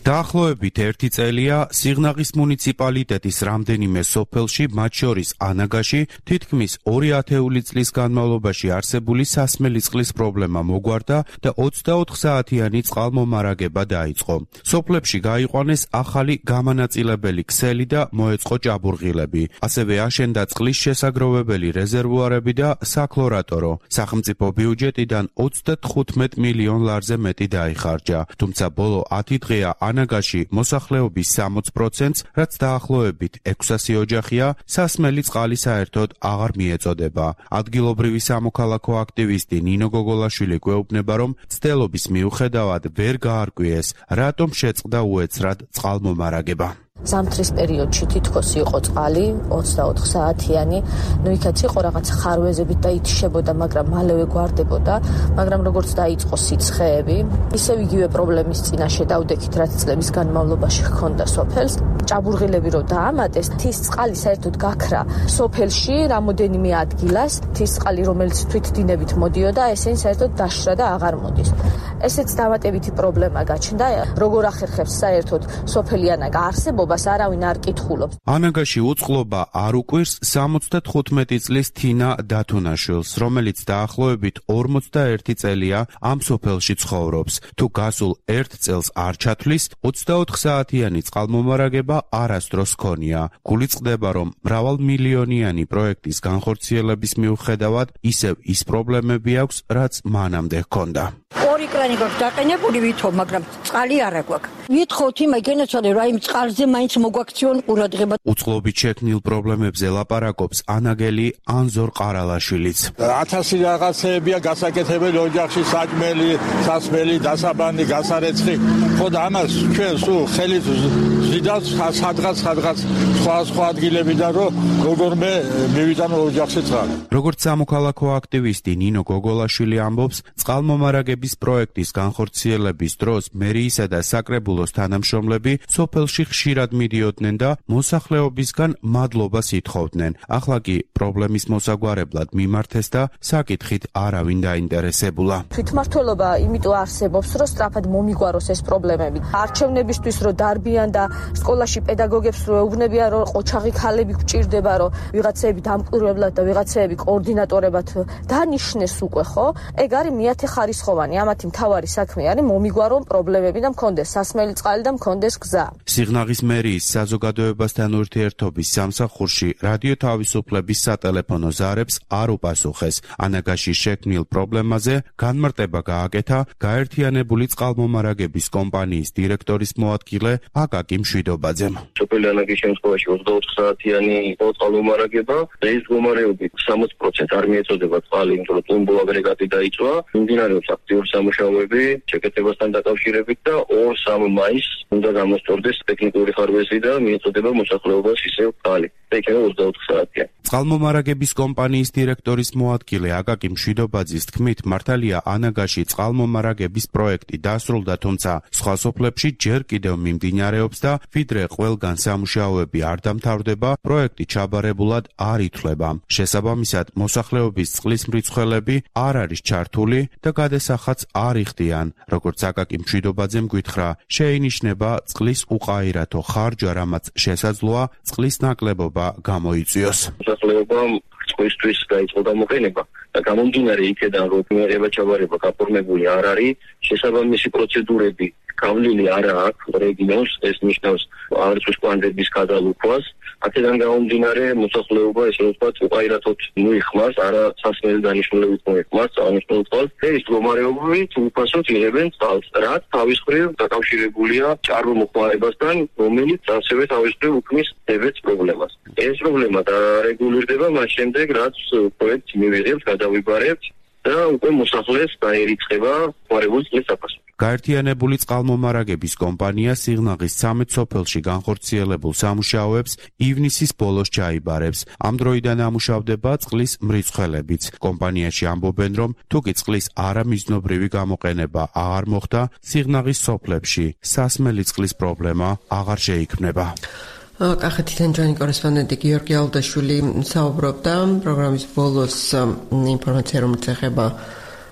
დაახლოებით ერთი წელია სიღნაღის მუნიციპალიტეტის რამდენიმე სოფელში, მათ შორის ანაგაში, თითქმის ორი ათეული წლის განმავლობაში არსებული სასმელი წყლის პრობლემა მოგვარდა და ოცდაოთხ საათიანი წყალმომარაგება დაიწყო. სოფლებში გაიყვანეს ახალი გამანაწილებელი ქსელი და მოეწყო ჭაბურღილები. ასევე აშენდა წყლის შესაგროვებელი რეზერვუარები და საკლორატორო. სახელმწიფო ბიუჯეტიდან ოცდათხუთმეტ მილიონ ლარზე მეტი დაიხარჯა. თუმცა ბოლო ათი დღეა ანაგაში მოსახლეობის სამოცი პროცენტს, რაც დაახლოებით ექვსასი ოჯახია, სასმელი წყალი საერთოდ აღარ მიეწოდება. ადგილობრივი სამოქალაქო აქტივისტი ნინო გოგოლაშვილი გვეუბნება, რომ მცდელობის მიუხედავად ვერ გაარკვიეს, რატომ შეწყდა უეცრად წყალმომარაგება. ზამთრის პერიოდში თითქოს იყო წყალი ოცდაოთხ საათიანი, ნუ იქაც იყო რაღაც ხარვეზებით და ითიშებოდა, მაგრამ მალევე გვარდებოდა, მაგრამ როგორც დაიწყო სიცხეები, ისევ იგივე პრობლემის წინაშე დავდექით, რაც წლების განმავლობაში ჰქონდა სოფელს. ჭაბურღილები რო დაამატეს, თის წყალი საერთოდ გაქრა სოფელში რამოდენიმე ადგილას, თის წყალი რომელიც თვითდინებით მოდიოდა, ესენი საერთოდ დაშრა და აღარ მოდის. ესეც დამატებითი პრობლემა გაჩნდა, როგორ ახერხებს საერთოდ სოფელი ანაგა არსებობას არავინ არ კითხულობს. ანაგაში უწყლობა არ უკვირს სამოცდათხუთმეტი წლის თინა დათუნაშვილს, რომელიც დაახლოებით ორმოცდაერთი წელია ამ სოფელში ცხოვრობს. თუ გასულ ერთ წელს არ ჩათვლის, ოცდაოთხ საათიანი წყალმომარაგება არასდროს ჰქონია. გულიწყდება, რომ მრავალმილიონიანი პროექტის განხორციელების მიუხედავად ისევ ის პრობლემები აქვს, რაც მანამდე ჰქონდა. ორი კრანი გვაქვს დაყენებული ვითომ, მაგრამ წყალი არ აქვს. ვითხოვთ იმაგენაცვალე რა იმ წყალზე მაინც მოგვაქციონ ყურადღება. უწყლობით შექმნილ პრობლემებზე ლაპარაკობს ანაგელი ანზორ ყარალაშვილიც. ათასი რაღაცეებია გასაკეთებელი ოჯახში, საჭმელი, სასმელი, დასაბანი, გასარეცხი. ხო და ამას ჩვენ სულ ხელით ზიდავს სადღაც სადღაც სხვა სხვა ადგილებიდან, რომ როგორმე მივიტანო ოჯახში წყალი. როგორც სამოქალაქო აქტივისტი ნინო გოგოლაშვილი ამბობს, წყალმომარაგების პროექტის განხორციელების დროს მერიისა და საკრებულოს თანამშრომლები სოფელში ხშირად მიდიოდნენ და მოსახლეობისგან მადლობას ითხოვდნენ. ახლა კი პრობლემის მოსაგვარებლად მიმართეს და საკითხით არავინ დაინტერესებულა. თვითმმართველობა იმიტომ არსებობს, რომ სწრაფად მომიგვაროს ეს პრობლემები. არჩევნებისთვის რომ დარბიან და სკოლაში პედაგოგებს რო ეუბნებიან, რომ ყოჩაღი ქალები გვჭირდება, რომ ვიღაცეები დამკვირვებლად და ვიღაცეები კოორდინატორებად დანიშნეს უკვე, ხო? ეგ არის მეათე ხარისხოვანი. ამათი მთავარი საქმე არის მომიგვარონ პრობლემები და მქონდეს სასმელი წყალი და მქონდეს გზა. სიღნაღის მერიის საზოგადოებასთან ურთიერთობის სამსახურში რადიო თავისუფლების სატელეფონო ზარებს არ უპასუხეს. ანაგაში შექმნილ პრობლემაზე განმარტება გააკეთა გაერთიანებული წყალმომარაგების კომპანიის დირექტორის მოადგილე აკაკი მშვიდობაძემ. სოფელი ანაგის შემთხვევაში ოცდაოთხ საათიანი წყალმომარაგება, დღეს მდგომარეობით სამოცი პროცენტს არ მიეწოდება წყალი, იმიტომ რომ ტუმბო აგრეგატი დაიწვა. მიმდინარეობს აქტიური სამუშაოები შეკეთებასთან დაკავშირებით და ორ სამ მაისს უნდა გამოსწორდეს ტექნიკური ხარვეზი და მიეწოდება მოსახლეობას ისევ წყალი. ეკევა ოცდაოთხ საათია. წყალმომარაგების კომპანიის დირექტორის მოადგილე აკაკი მშვიდობაძის თქმით, მართალია ანაგაში წყალმომარაგების პროექტი დასრულდა, თუმცა სხვა სოფლებში ჯერ კიდევ მიმდინარეობს და ვიდრე ყველგან სამუშაოები არ დამთავრდება, პროექტი ჩაბარებულად არ ითვლება. შესაბამისად, მოსახლეობის წყლის მრიცხველები არ არის ჩართული და გადასახადს არ იხდიან. როგორც აკაკი მშვიდობაძემ გითხრა, შეინიშნება წყლის უყაირათო ხარჯვა, რამაც შესაძლოა წყლის ნაკლებობა გამოიწვიოს. მოსახლეობამ წყლისთვის დაიწყო გამოყენება და გამომდინარე იქედან, რომ მიიღება ჩაბარება გაფორმებული არ არის, შესაბამისი პროცედურები გავლილი არ აქვს რეგიონს, ეს ნიშნავს არწვის კვანძების გადალუხვას. აქედან გამომდინარე მოსახლეობა ესე ვთქვათ უყაირათოდ მოიხმარს, არა სასმელი დანიშნულებით მოიხმარს აღნიშნულ წყალს. ეს მდგომარეობით უფასოდ იღებენ წყალს, რაც თავის მხრივ დაკავშირებულია ჭარბომოხმარებასთან, რომელიც ასევე თავის მხრივ უქმნის დებეთ პრობლემას. ეს პრობლემა დარეგულირდება მას შემდეგ, რაც პროექტს მივიღებთ, გადავიბარებთ და უკვე მოსახლეს დაერიცხება ხმარებული წყლის საფასური. გაერთიანებული წყალმომარაგების კომპანია სიღნაღის ცამეტ სოფელში განხორციელებულ სამუშაოებს ივნისის ბოლოს ჩაიბარებს. ამ დროიდან ამუშავდება წყლის მრიცხველებიც. კომპანიაში ამბობენ, რომ თუკი წყლის არამიზნობრივი გამოყენება აღარ მოხდა, სიღნაღის სოფლებში სასმელი წყლის პრობლემა აღარ შეიქმნება. კახეთიდან ჯანი კორესპონდენტი გიორგი ალდაშვილი საუბრობდა პროგრამის ბოლოს ინფორმაცია, რომელიც ეხება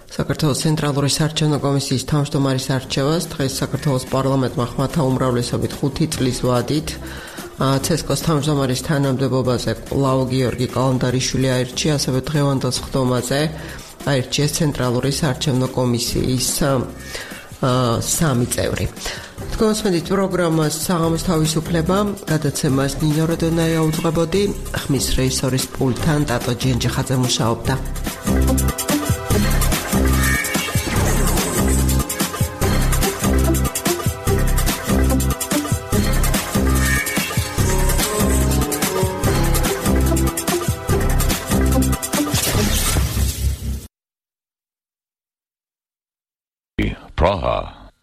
საქართველოს ცენტრალური საარჩევნო კომისიის თავმჯდომარის არჩევას დღეს საქართველოს პარლამენტმა ხმათა უმრავლესობით ხუთი წლის ვადით ცესკოს თავმჯდომარის თანამდებობაზე კვლავ გიორგი კალანდარიშვილი აირჩია, ასევე დღევანდელ სხდომაზე აირჩიეს ცენტრალური საარჩევნო კომისიის სამი წევრი. თქვენსმენით პროგრამას საღამოს თავისუფლება, გადაცემას ნინო როდონაია უძღვებოდი, ხმის რეჟისორის პულტთან ტატო ჯენჯიხაძე მუშაობდა. Praha.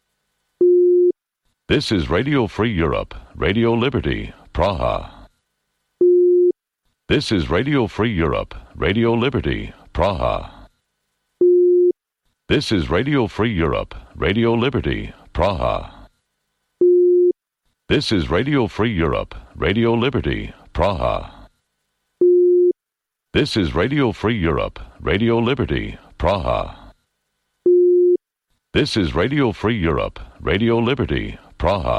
This is Radio Free Europe, Radio Liberty, Praha. This is Radio Free Europe, Radio Liberty, Praha. This is Radio Free Europe, Radio Liberty, Praha. This is Radio Free Europe, Radio Liberty, Praha. This is Radio Free Europe, Radio Liberty, Praha. This is Radio Free Europe, Radio Liberty, Praha.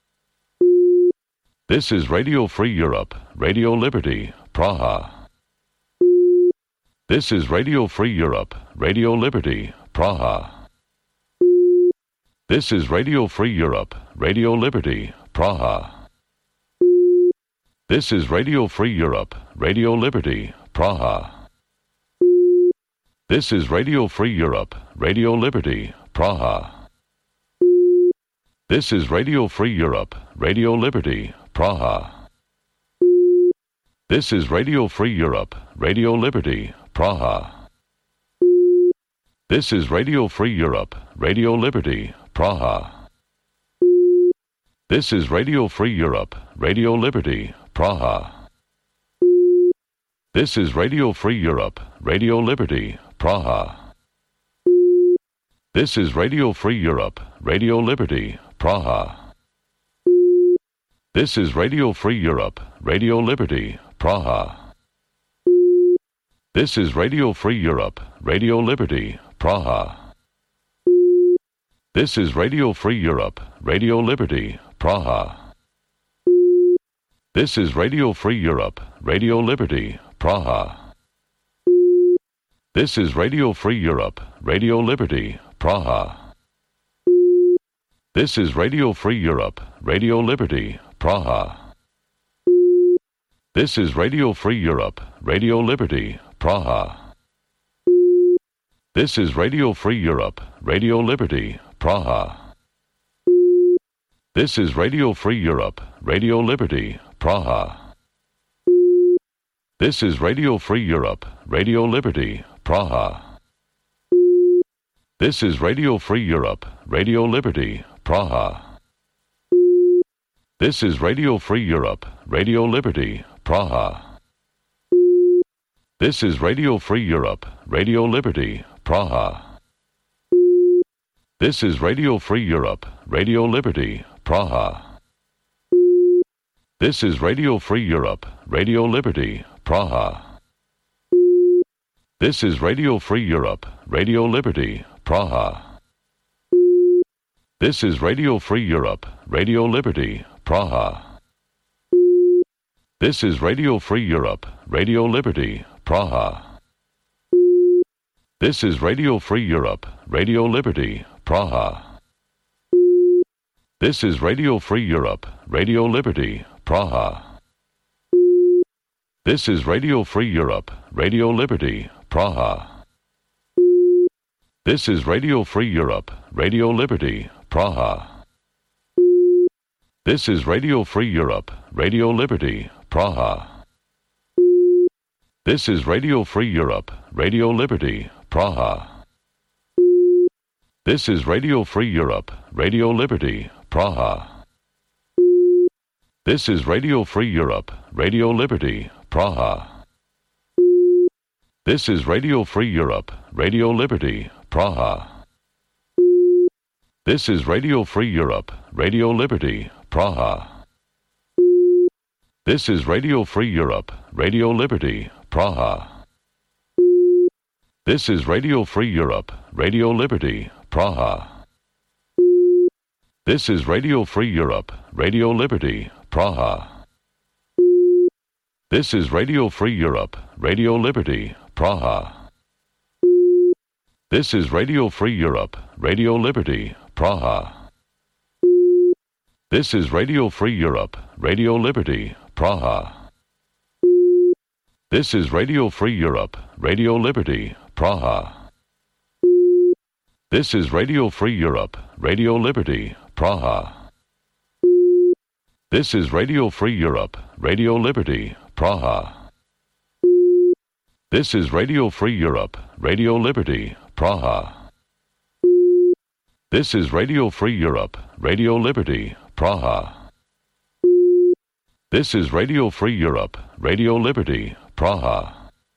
This is Radio Free Europe, Radio Liberty, Praha. This is Radio Free Europe, Radio Liberty, Praha. This is Radio Free Europe, Radio Liberty, Praha. This is Radio Free Europe, Radio Liberty, Praha. This is Radio Free Europe, Radio Liberty, Praha. This is Radio Free Europe, Radio Liberty, Praha. This is Radio Free Europe, Radio Liberty, Praha. This is Radio Free Europe, Radio Liberty, Praha. This is Radio Free Europe, Radio Liberty, Praha. This is Radio Free Europe, Radio Liberty, Praha. This is Radio Free Europe, Radio Liberty, Praha. This is Radio Free Europe, Radio Liberty, Praha. This is Radio Free Europe, Radio Liberty, Praha. This is Radio Free Europe, Radio Liberty, Praha. This is Radio Free Europe, Radio Liberty, Praha. This is Radio Free Europe, Radio Liberty, Praha. This is Radio Free Europe, Radio Liberty, Praha. This is Radio Free Europe, Radio Liberty, Praha. This is Radio Free Europe, Radio Liberty, Praha. This is Radio Free Europe, Radio Liberty, Praha. This is Radio Free Europe, Radio Liberty, Praha. This is Radio Free Europe, Radio Liberty, Praha. This is Radio Free Europe, Radio Liberty, Praha. This is Radio Free Europe, Radio Liberty, Praha. This is Radio Free Europe, Radio Liberty, Praha. This is Radio Free Europe, Radio Liberty, Praha. This is Radio Free Europe, Radio Liberty, Praha. This is Radio Free Europe, Radio Liberty, Praha. This is Radio Free Europe, Radio Liberty, Praha. This is Radio Free Europe, Radio Liberty, Praha. This is Radio Free Europe, Radio Liberty, Praha. This is Radio Free Europe, Radio Liberty, Praha. This is Radio Free Europe, Radio Liberty, Praha. This is Radio Free Europe, Radio Liberty, Praha. This is Radio Free Europe, Radio Liberty, Praha. This is Radio Free Europe, Radio Liberty, Praha. This is Radio Free Europe, Radio Liberty, Praha. This is Radio Free Europe, Radio Liberty, Praha. This is Radio Free Europe, Radio Liberty, Praha. This is Radio Free Europe, Radio Liberty, Praha. This is Radio Free Europe, Radio Liberty, Praha. This is Radio Free Europe, Radio Liberty, Praha. This is Radio Free Europe, Radio Liberty, Praha. This is Radio Free Europe, Radio Liberty, Praha. This is Radio Free Europe, Radio Liberty, Praha. This is Radio Free Europe, Radio Liberty, Praha. This is Radio Free Europe, Radio Liberty, Praha. This is Radio Free Europe, Radio Liberty, Praha. This is Radio Free Europe, Radio Liberty, Praha. This is Radio Free Europe, Radio Liberty, Praha. This is Radio Free Europe, Radio Liberty, Praha.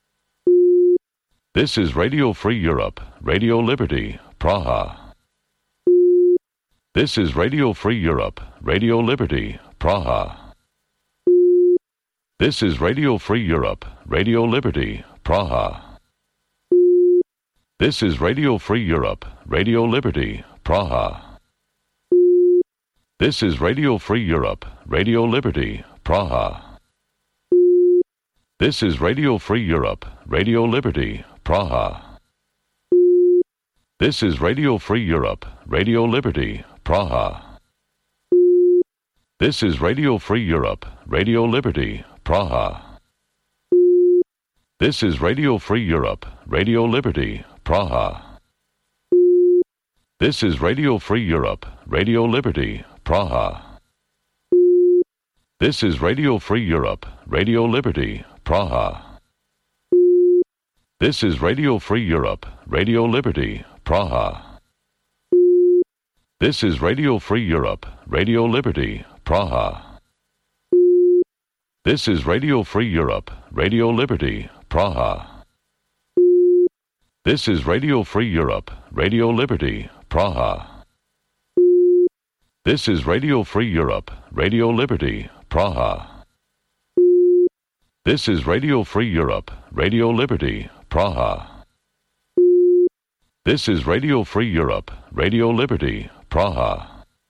This is Radio Free Europe, Radio Liberty, Praha. This is Radio Free Europe, Radio Liberty, Praha. This is Radio Free Europe, Radio Liberty, Praha. This is Radio Free Europe, Radio Liberty, Praha. This is Radio Free Europe, Radio Liberty, Praha. This is Radio Free Europe, Radio Liberty, Praha. This is Radio Free Europe, Radio Liberty, Praha. This is Radio Free Europe, Radio Liberty, Praha. This is Radio Free Europe, Radio Liberty, Praha. This is Radio Free Europe, Radio Liberty, Praha. This is Radio Free Europe, Radio Liberty, Praha. This is Radio Free Europe, Radio Liberty, Praha. This is Radio Free Europe, Radio Liberty, Praha. This is Radio Free Europe, Radio Liberty, Praha. This is Radio Free Europe, Radio Liberty, Praha. This is Radio Free Europe, Radio Liberty, Praha. This is Radio Free Europe, Radio Liberty, Praha. This is Radio Free Europe, Radio Liberty, Praha.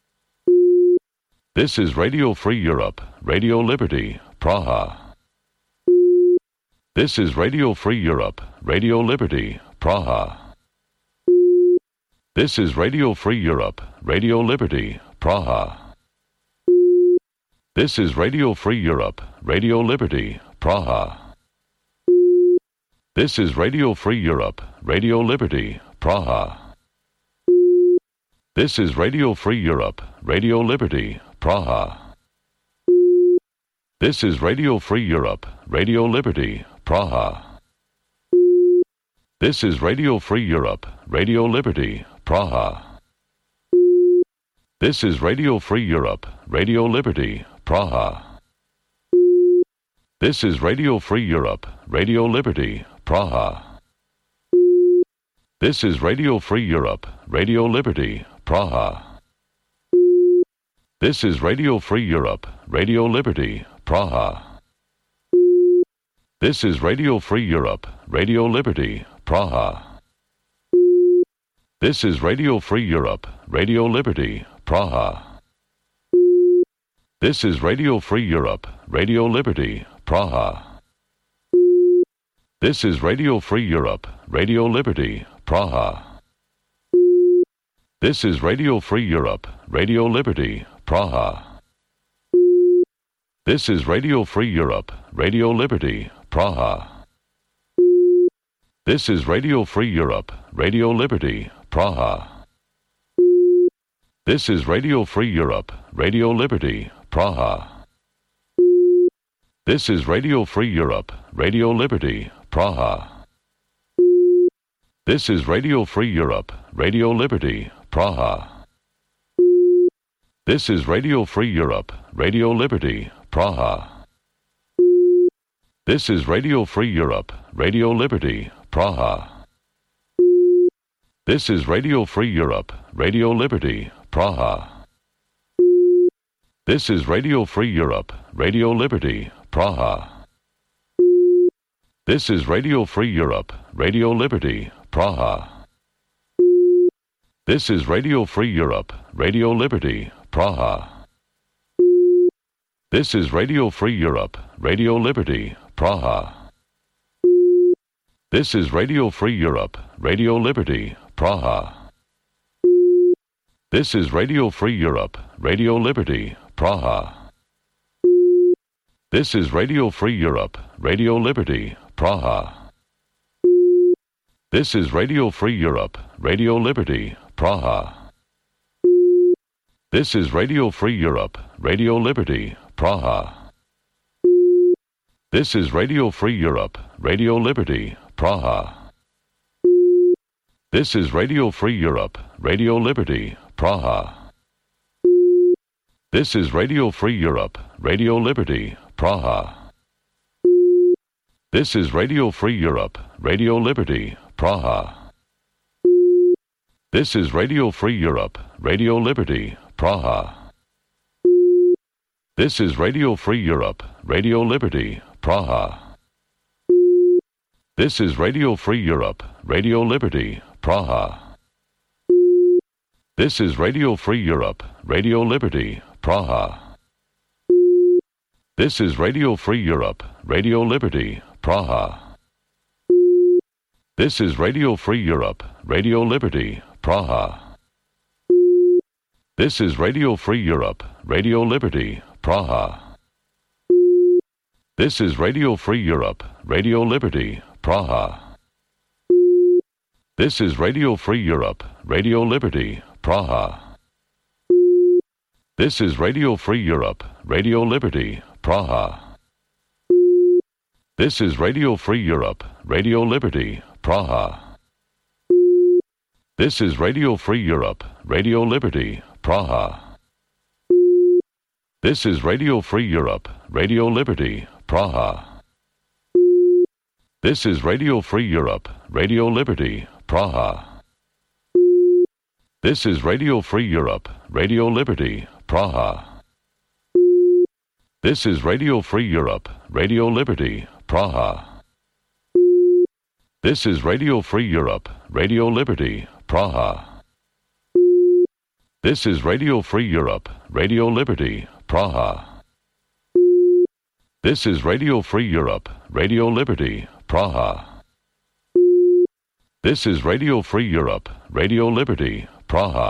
This is Radio Free Europe, Radio Liberty, Praha. This is Radio Free Europe, Radio Liberty, Praha. This is Radio Free Europe, Radio Liberty, Praha. This is Radio Free Europe, Radio Liberty, Praha. This is Radio Free Europe, Radio Liberty, Praha. This is Radio Free Europe, Radio Liberty, Praha. This is Radio Free Europe, Radio Liberty, Praha. This is Radio Free Europe, Radio Liberty, Praha. This is Radio Free Europe, Radio Liberty, Praha. This is Radio Free Europe, Radio Liberty, Praha. This is Radio Free Europe, Radio Liberty, Praha. This is Radio Free Europe, Radio Liberty, Praha. This is Radio Free Europe, Radio Liberty, Praha. This is Radio Free Europe, Radio Liberty, Praha. This is Radio Free Europe, Radio Liberty, Praha. This is Radio Free Europe, Radio Liberty, Praha. This is Radio Free Europe, Radio Liberty, Praha. This is Radio Free Europe, Radio Liberty, Praha. This is Radio Free Europe, Radio Liberty, Praha. This is Radio Free Europe, Radio Liberty, Praha. This is Radio Free Europe, Radio Liberty, Praha. This is Radio Free Europe, Radio Liberty, Praha. This is Radio Free Europe, Radio Liberty, Praha. This is Radio Free Europe, Radio Liberty, Praha. This is Radio Free Europe, Radio Liberty, Praha. This is Radio Free Europe, Radio Liberty, Praha. This is Radio Free Europe, Radio Liberty, Praha. This is Radio Free Europe, Radio Liberty, Praha. This is Radio Free Europe, Radio Liberty, Praha. This is Radio Free Europe, Radio Liberty, Praha. This is Radio Free Europe, Radio Liberty, Praha. This is Radio Free Europe, Radio Liberty, Praha. This is Radio Free Europe, Radio Liberty, Praha. This is Radio Free Europe, Radio Liberty, Praha. This is Radio Free Europe, Radio Liberty, Praha. This is Radio Free Europe, Radio Liberty, Praha. This is Radio Free Europe, Radio Liberty, Praha. This is Radio Free Europe, Radio Liberty, Praha. This is Radio Free Europe, Radio Liberty, Praha. This is Radio Free Europe, Radio Liberty, Praha. This is Radio Free Europe, Radio Liberty, Praha. This is Radio Free Europe, Radio Liberty, Praha. This is Radio Free Europe, Radio Liberty, Praha. This is Radio Free Europe, Radio Liberty, Praha. This is Radio Free Europe, Radio Liberty, Praha. This is Radio Free Europe, Radio Liberty, Praha. This is Radio Free Europe, Radio Liberty, Praha. This is Radio Free Europe, Radio Liberty, Praha. This is Radio Free Europe, Radio Liberty, Praha. This is Radio Free Europe, Radio Liberty, Praha. This is Radio Free Europe, Radio Liberty, Praha. This is Radio Free Europe, Radio Liberty, Praha. This is Radio Free Europe, Radio Liberty, Praha. This is Radio Free Europe, Radio Liberty, Praha. This is Radio Free Europe, Radio Liberty, Praha. This is Radio Free Europe, Radio Liberty, Praha. This is Radio Free Europe, Radio Liberty, Praha. This is Radio Free Europe, Radio Liberty, Praha.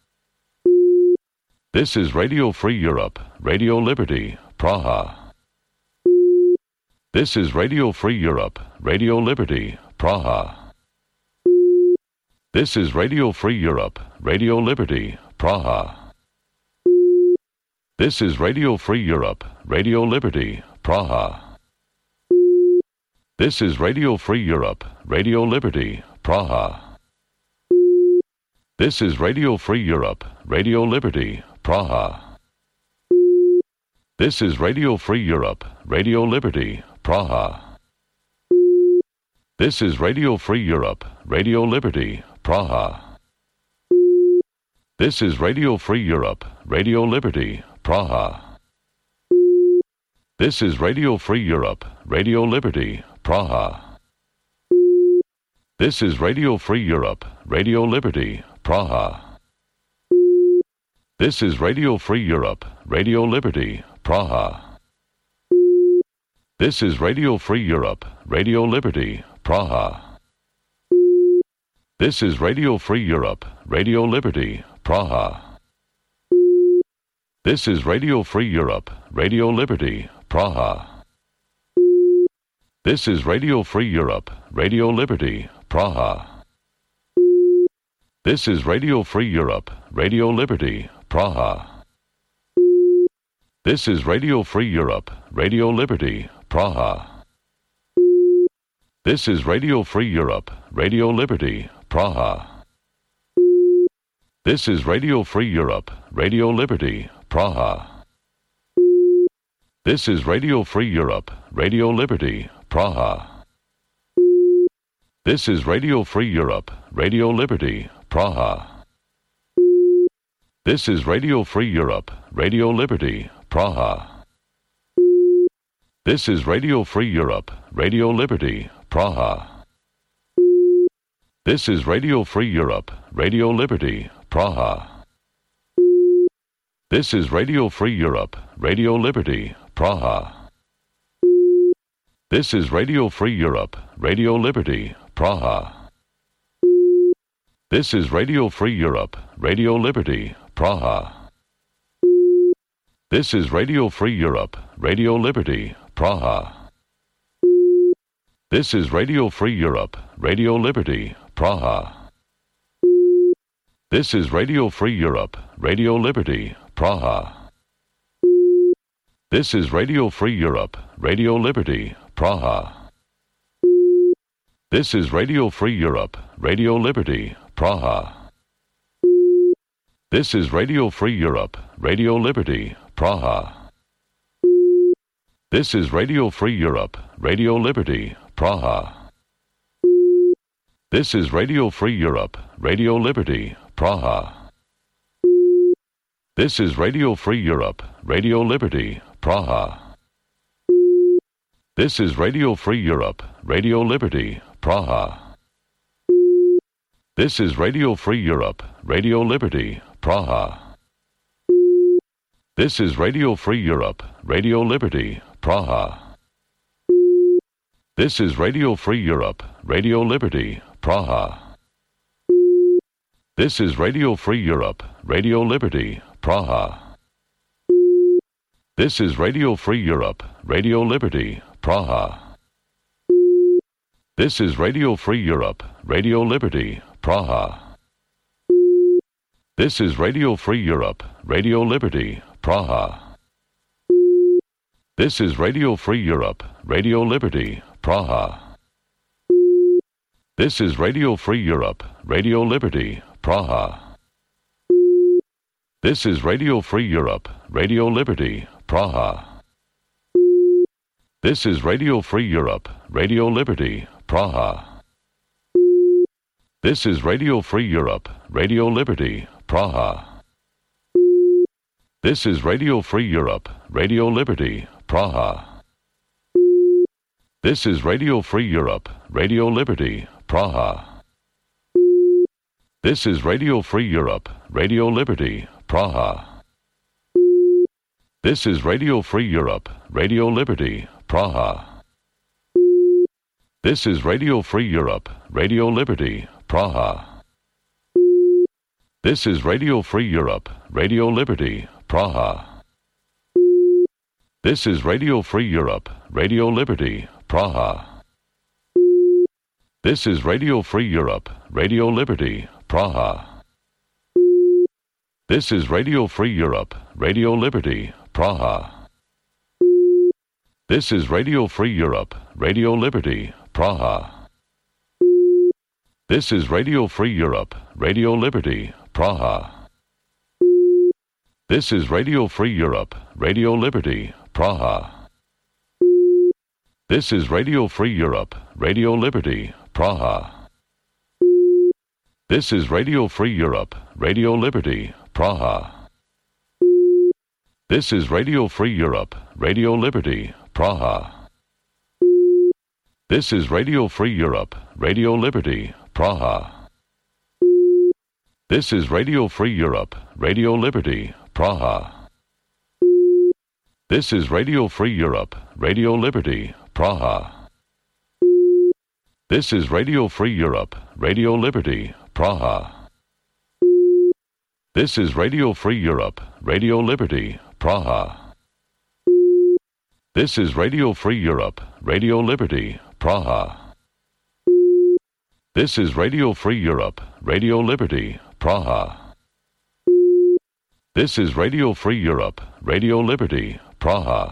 This is Radio Free Europe, Radio Liberty, Praha. This is Radio Free Europe, Radio Liberty, Praha. This is Radio Free Europe, Radio Liberty, Praha. This is Radio Free Europe, Radio Liberty, Praha. This is Radio Free Europe, Radio Liberty, Praha. This is Radio Free Europe, Radio Liberty, Praha. This is Radio Free Europe, Radio Liberty, Praha. This is Radio Free Europe, Radio Liberty, Praha. This is Radio Free Europe, Radio Liberty, Praha. This is Radio Free Europe, Radio Liberty, Praha. This is Radio Free Europe, Radio Liberty, Praha. This is Radio Free Europe, Radio Liberty, Praha. This is Radio Free Europe, Radio Liberty, Praha. This is Radio Free Europe, Radio Liberty, Praha. This is Radio Free Europe, Radio Liberty, Praha. This is Radio Free Europe, Radio Liberty, Praha. This is Radio Free Europe, Radio Liberty, Praha. This is Radio Free Europe, Radio Liberty, Praha. This is Radio Free Europe, Radio Liberty, Praha. This is Radio Free Europe, Radio Liberty, Praha. This is Radio Free Europe, Radio Liberty, Praha. This is Radio Free Europe, Radio Liberty, Praha. This is Radio Free Europe, Radio Liberty, Praha. This is Radio Free Europe, Radio Liberty, Praha. This is Radio Free Europe, Radio Liberty, Praha. This is Radio Free Europe, Radio Liberty, Praha. This is Radio Free Europe, Radio Liberty, Praha. This is Radio Free Europe, Radio Liberty, Praha. This is Radio Free Europe, Radio Liberty, Praha. This is Radio Free Europe, Radio Liberty, Praha. This is Radio Free Europe, Radio Liberty, Praha. This is Radio Free Europe, Radio Liberty, Praha. This is Radio Free Europe, Radio Liberty, Praha. This is Radio Free Europe, Radio Liberty, Praha. This is Radio Free Europe, Radio Liberty, Praha. This is Radio Free Europe, Radio Liberty, Praha. This is Radio Free Europe, Radio Liberty, Praha. This is Radio Free Europe, Radio Liberty, Praha. This is Radio Free Europe, Radio Liberty, Praha. This is Radio Free Europe, Radio Liberty, Praha. This is Radio Free Europe, Radio Liberty, Praha. This is Radio Free Europe, Radio Liberty, Praha. This is Radio Free Europe, Radio Liberty, Praha. This is Radio Free Europe, Radio Liberty, Praha. This is Radio Free Europe, Radio Liberty, Praha. This is Radio Free Europe, Radio Liberty, Praha. This is Radio Free Europe, Radio Liberty, Praha. This is Radio Free Europe, Radio Liberty, Praha. This is Radio Free Europe, Radio Liberty, Praha. This is Radio Free Europe, Radio Liberty, Praha. This is Radio Free Europe, Radio Liberty, Praha. This is Radio Free Europe, Radio Liberty, Praha. This is Radio Free Europe, Radio Liberty, Praha. This is Radio Free Europe, Radio Liberty, Praha. This is Radio Free Europe, Radio Liberty, Praha. This is Radio Free Europe, Radio Liberty, Praha. This is Radio Free Europe, Radio Liberty, Praha. This is Radio Free Europe, Radio Liberty, Praha. This is Radio Free Europe, Radio Liberty, Praha. This is Radio Free Europe, Radio Liberty, Praha. This is Radio Free Europe, Radio Liberty, Praha. This is Radio Free Europe, Radio Liberty, Praha. This is Radio Free Europe, Radio Liberty, Praha. This is Radio Free Europe, Radio Liberty, Praha. This is Radio Free Europe, Radio Liberty, Praha. This is Radio Free Europe, Radio Liberty, Praha. This is Radio Free Europe, Radio Liberty, Praha. This is Radio Free Europe, Radio Liberty, Praha. This is Radio Free Europe, Radio Liberty, Praha. This is Radio Free Europe, Radio Liberty, Praha. This is Radio Free Europe, Radio Liberty, Praha. This is Radio Free Europe, Radio Liberty, Praha. This is Radio Free Europe, Radio Liberty, Praha.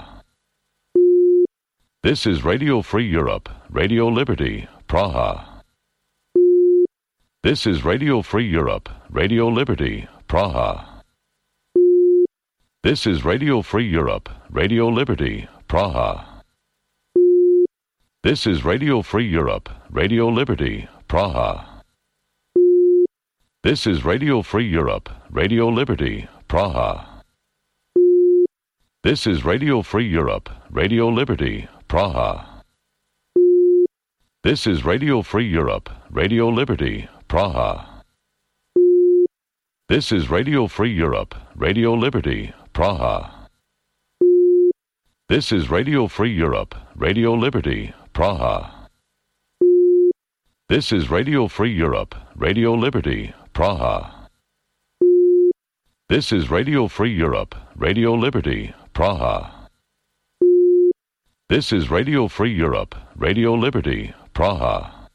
This is Radio Free Europe, Radio Liberty, Praha. This is Radio Free Europe, Radio Liberty, Praha. This is Radio Free Europe, Radio Liberty, Praha. This is Radio Free Europe, Radio Liberty, Praha. This is Radio Free Europe, Radio Liberty, Praha. This is Radio Free Europe, Radio Liberty, Praha. This is Radio Free Europe, Radio Liberty, Praha. This is Radio Free Europe, Radio Liberty, Praha. This is Radio Free Europe, Radio Liberty, Praha. This is Radio Free Europe, Radio Liberty, Praha. This is Radio Free Europe, Radio Liberty, Praha. This is Radio Free Europe, Radio Liberty, Praha.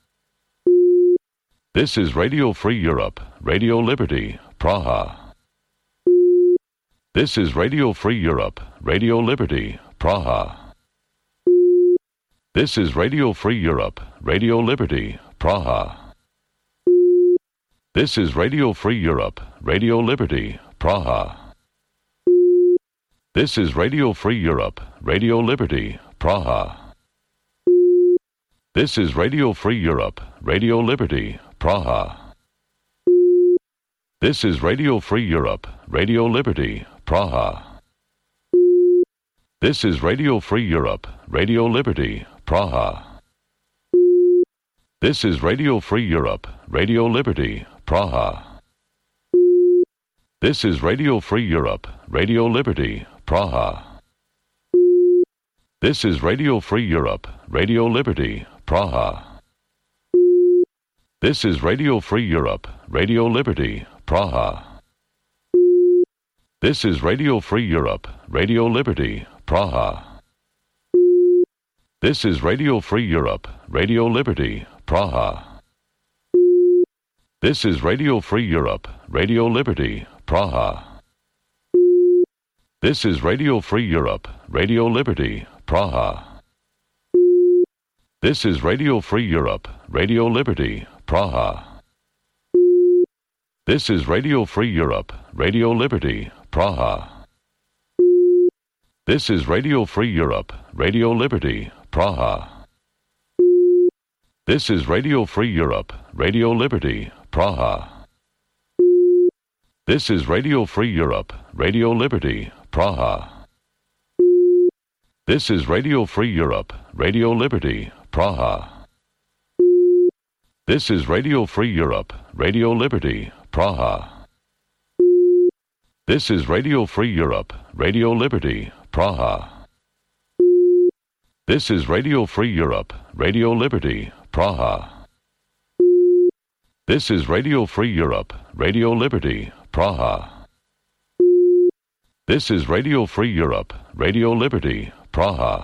This is Radio Free Europe, Radio Liberty, Praha. This is Radio Free Europe, Radio Liberty, Praha. This is Radio Free Europe, Radio Liberty, Praha. This is Radio Free Europe, Radio Liberty, Praha. This is Radio Free Europe, Radio Liberty, Praha. This is Radio Free Europe, Radio Liberty, Praha. This is Radio Free Europe, Radio Liberty, Praha. This is Radio Free Europe, Radio Liberty, Praha. This is Radio Free Europe, Radio Liberty, Praha. This is Radio Free Europe, Radio Liberty, Praha. This is Radio Free Europe, Radio Liberty, Praha. This is Radio Free Europe, Radio Liberty, Praha. This is Radio Free Europe, Radio Liberty, Praha. This is Radio Free Europe, Radio Liberty, Praha. This is Radio Free Europe, Radio Liberty, Praha. This is Radio Free Europe, Radio Liberty, Praha. This is Radio Free Europe, Radio Liberty, Praha. This is Radio Free Europe, Radio Liberty, Praha. This is Radio Free Europe, Radio Liberty, Praha. This is Radio Free Europe, Radio Liberty, Praha. This is Radio Free Europe, Radio Liberty, Praha. This is Radio Free Europe, Radio Liberty, Praha. This is Radio Free Europe, Radio Liberty, Praha. This is Radio Free Europe, Radio Liberty, Praha. This is Radio Free Europe, Radio Liberty, Praha. This is Radio Free Europe, Radio Liberty, Praha. This is Radio Free Europe, Radio Liberty, Praha.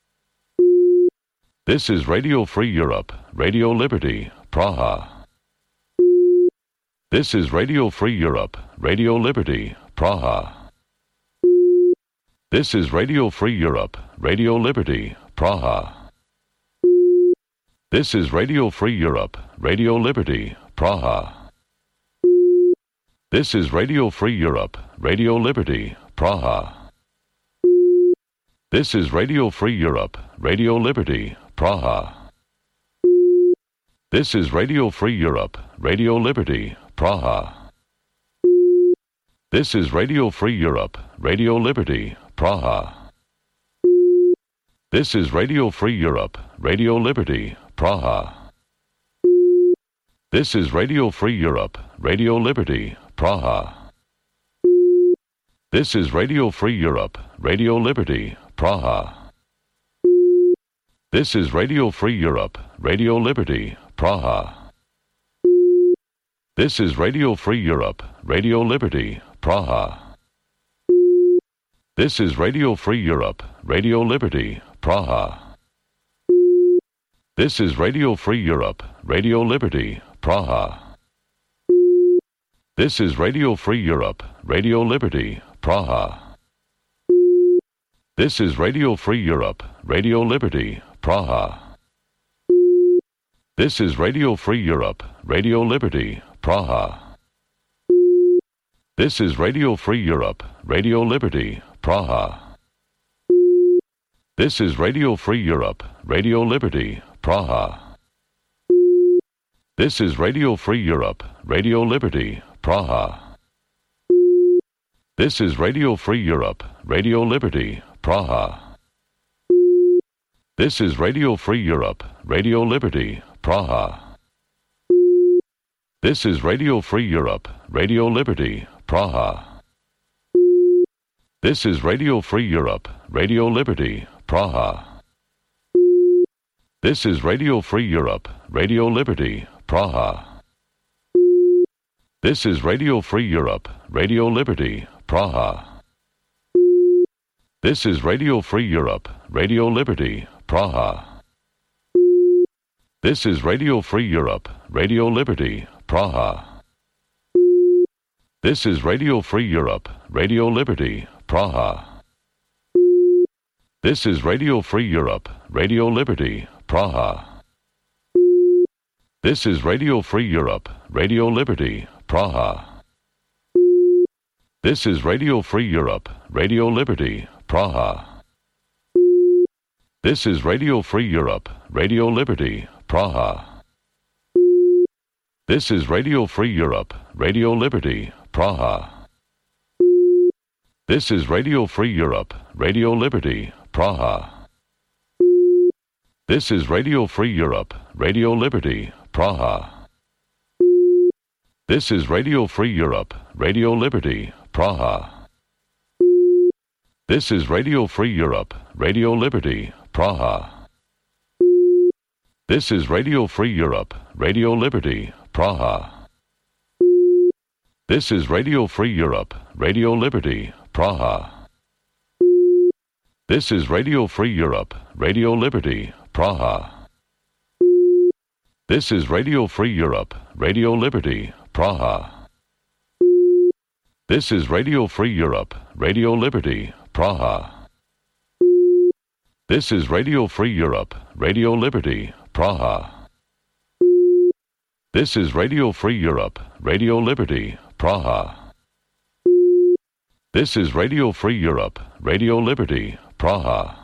This is Radio Free Europe, Radio Liberty, Praha. This is Radio Free Europe, Radio Liberty, Praha. This is Radio Free Europe, Radio Liberty, Praha. This is Radio Free Europe, Radio Liberty, Praha. This is Radio Free Europe, Radio Liberty, Praha. This is Radio Free Europe, Radio Liberty, Praha. This is Radio Free Europe, Radio Liberty, Praha. This is Radio Free Europe, Radio Liberty, Praha. This is Radio Free Europe, Radio Liberty, Praha. This is Radio Free Europe, Radio Liberty, Praha. This is Radio Free Europe, Radio Liberty, Praha. This is Radio Free Europe, Radio Liberty, Praha. This is Radio Free Europe, Radio Liberty, Praha. This is Radio Free Europe, Radio Liberty, Praha. This is Radio Free Europe, Radio Liberty, Praha. This is Radio Free Europe, Radio Liberty, Praha. This is Radio Free Europe, Radio Liberty, Praha. This is Radio Free Europe, Radio Liberty, Praha. This is Radio Free Europe, Radio Liberty, Praha. This is Radio Free Europe, Radio Liberty, Praha. This is Radio Free Europe, Radio Liberty, Praha. This is Radio Free Europe, Radio Liberty, Praha. This is Radio Free Europe, Radio Liberty, Praha. This is Radio Free Europe, Radio Liberty, Praha. This is Radio Free Europe, Radio Liberty, Praha. This is Radio Free Europe, Radio Liberty, Praha. This is Radio Free Europe, Radio Liberty, Praha. This is Radio Free Europe, Radio Liberty, Praha. This is Radio Free Europe, Radio Liberty, Praha. This is Radio Free Europe, Radio Liberty, Praha. This is Radio Free Europe, Radio Liberty, Praha. This is Radio Free Europe, Radio Liberty, Praha. This is Radio Free Europe, Radio Liberty, Praha. This is Radio Free Europe, Radio Liberty, Praha. This is Radio Free Europe, Radio Liberty, Praha. This is Radio Free Europe, Radio Liberty, Praha. This is Radio Free Europe, Radio Liberty, Praha. This is Radio Free Europe, Radio Liberty, Praha. This is Radio Free Europe, Radio Liberty, Praha. This is Radio Free Europe, Radio Liberty, Praha. This is Radio Free Europe, Radio Liberty, Praha. This is Radio Free Europe, Radio Liberty, Praha. This is Radio Free Europe, Radio Liberty, Praha. This is Radio Free Europe, Radio Liberty, Praha. This is Radio Free Europe, Radio Liberty, Praha. This is Radio Free Europe, Radio Liberty, Praha. This is Radio Free Europe, Radio Liberty, Praha.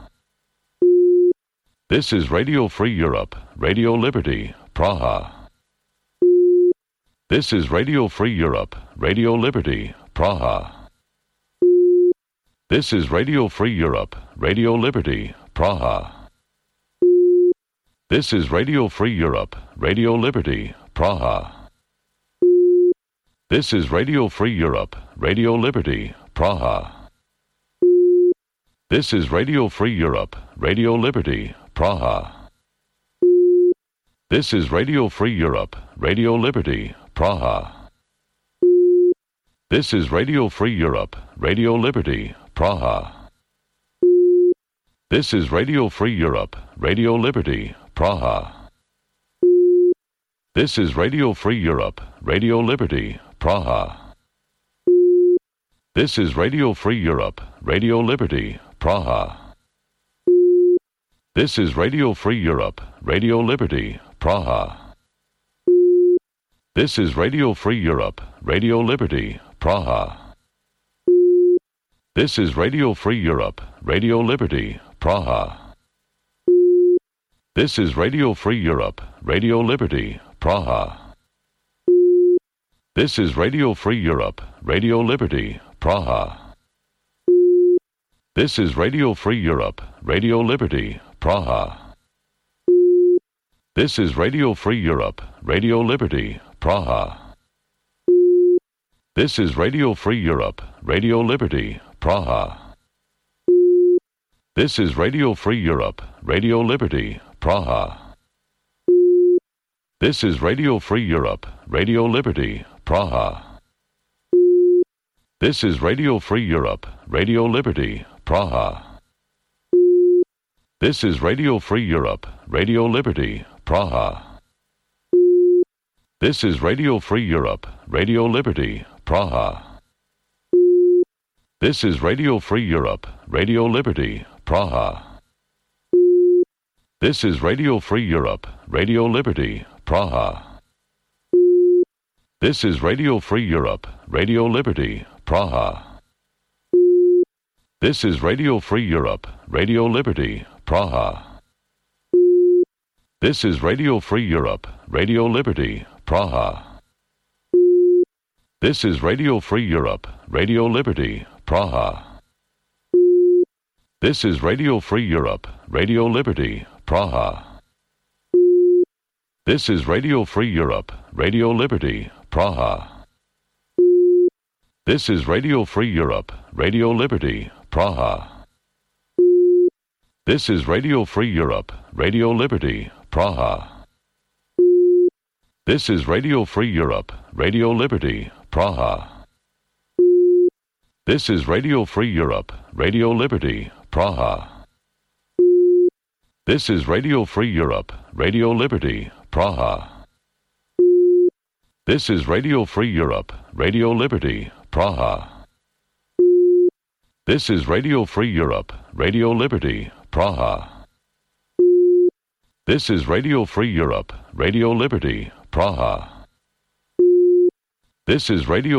This is Radio Free Europe, Radio Liberty, Praha. This is Radio Free Europe, Radio Liberty, Praha. This is Radio Free Europe, Radio Liberty, Praha. This is Radio Free Europe, Radio Liberty, Praha. This is Radio Free Europe, Radio Liberty, Praha. This is Radio Free Europe, Radio Liberty, Praha. This is Radio Free Europe, Radio Liberty, Praha. This is Radio Free Europe, Radio Liberty, Praha. This is Radio Free Europe, Radio Liberty, Praha. This is Radio Free Europe, Radio Liberty, Praha. This is Radio Free Europe, Radio Liberty, Praha. This is Radio Free Europe, Radio Liberty, Praha. This is Radio Free Europe, Radio Liberty, Praha. This is Radio Free Europe, Radio Liberty, Praha. This is Radio Free Europe, Radio Liberty, Praha. This is Radio Free Europe, Radio Liberty, Praha. This is Radio Free Europe, Radio Liberty, Praha. This is Radio Free Europe, Radio Liberty, Praha. This is Radio Free Europe, Radio Liberty, Praha. This is Radio Free Europe, Radio Liberty, Praha. This is Radio Free Europe, Radio Liberty, Praha. This is Radio Free Europe, Radio Liberty, Praha. This is Radio Free Europe, Radio Liberty, Praha. This is Radio Free Europe, Radio Liberty, Praha. This is Radio Free Europe, Radio Liberty, Praha. This is Radio Free Europe, Radio Liberty, Praha. This is Radio Free Europe, Radio Liberty, Praha. This is Radio Free Europe, Radio Liberty, Praha. This is Radio Free Europe, Radio Liberty, Praha. This is Radio Free Europe, Radio Liberty, Praha. This is Radio Free Europe, Radio Liberty, Praha. This is Radio Free Europe, Radio Liberty, Praha. This is Radio Free Europe, Radio Liberty, Praha. This is Radio Free Europe, Radio Liberty, Praha. This is Radio Free Europe, Radio Liberty, Praha. This is Radio Free Europe, Radio Liberty, Praha. This is Radio Free Europe, Radio Liberty, Praha. This is Radio Free Europe, Radio Liberty, Praha. This is Radio Free Europe, Radio Liberty, Praha. This is Radio Free Europe, Radio Liberty, Praha. This is Radio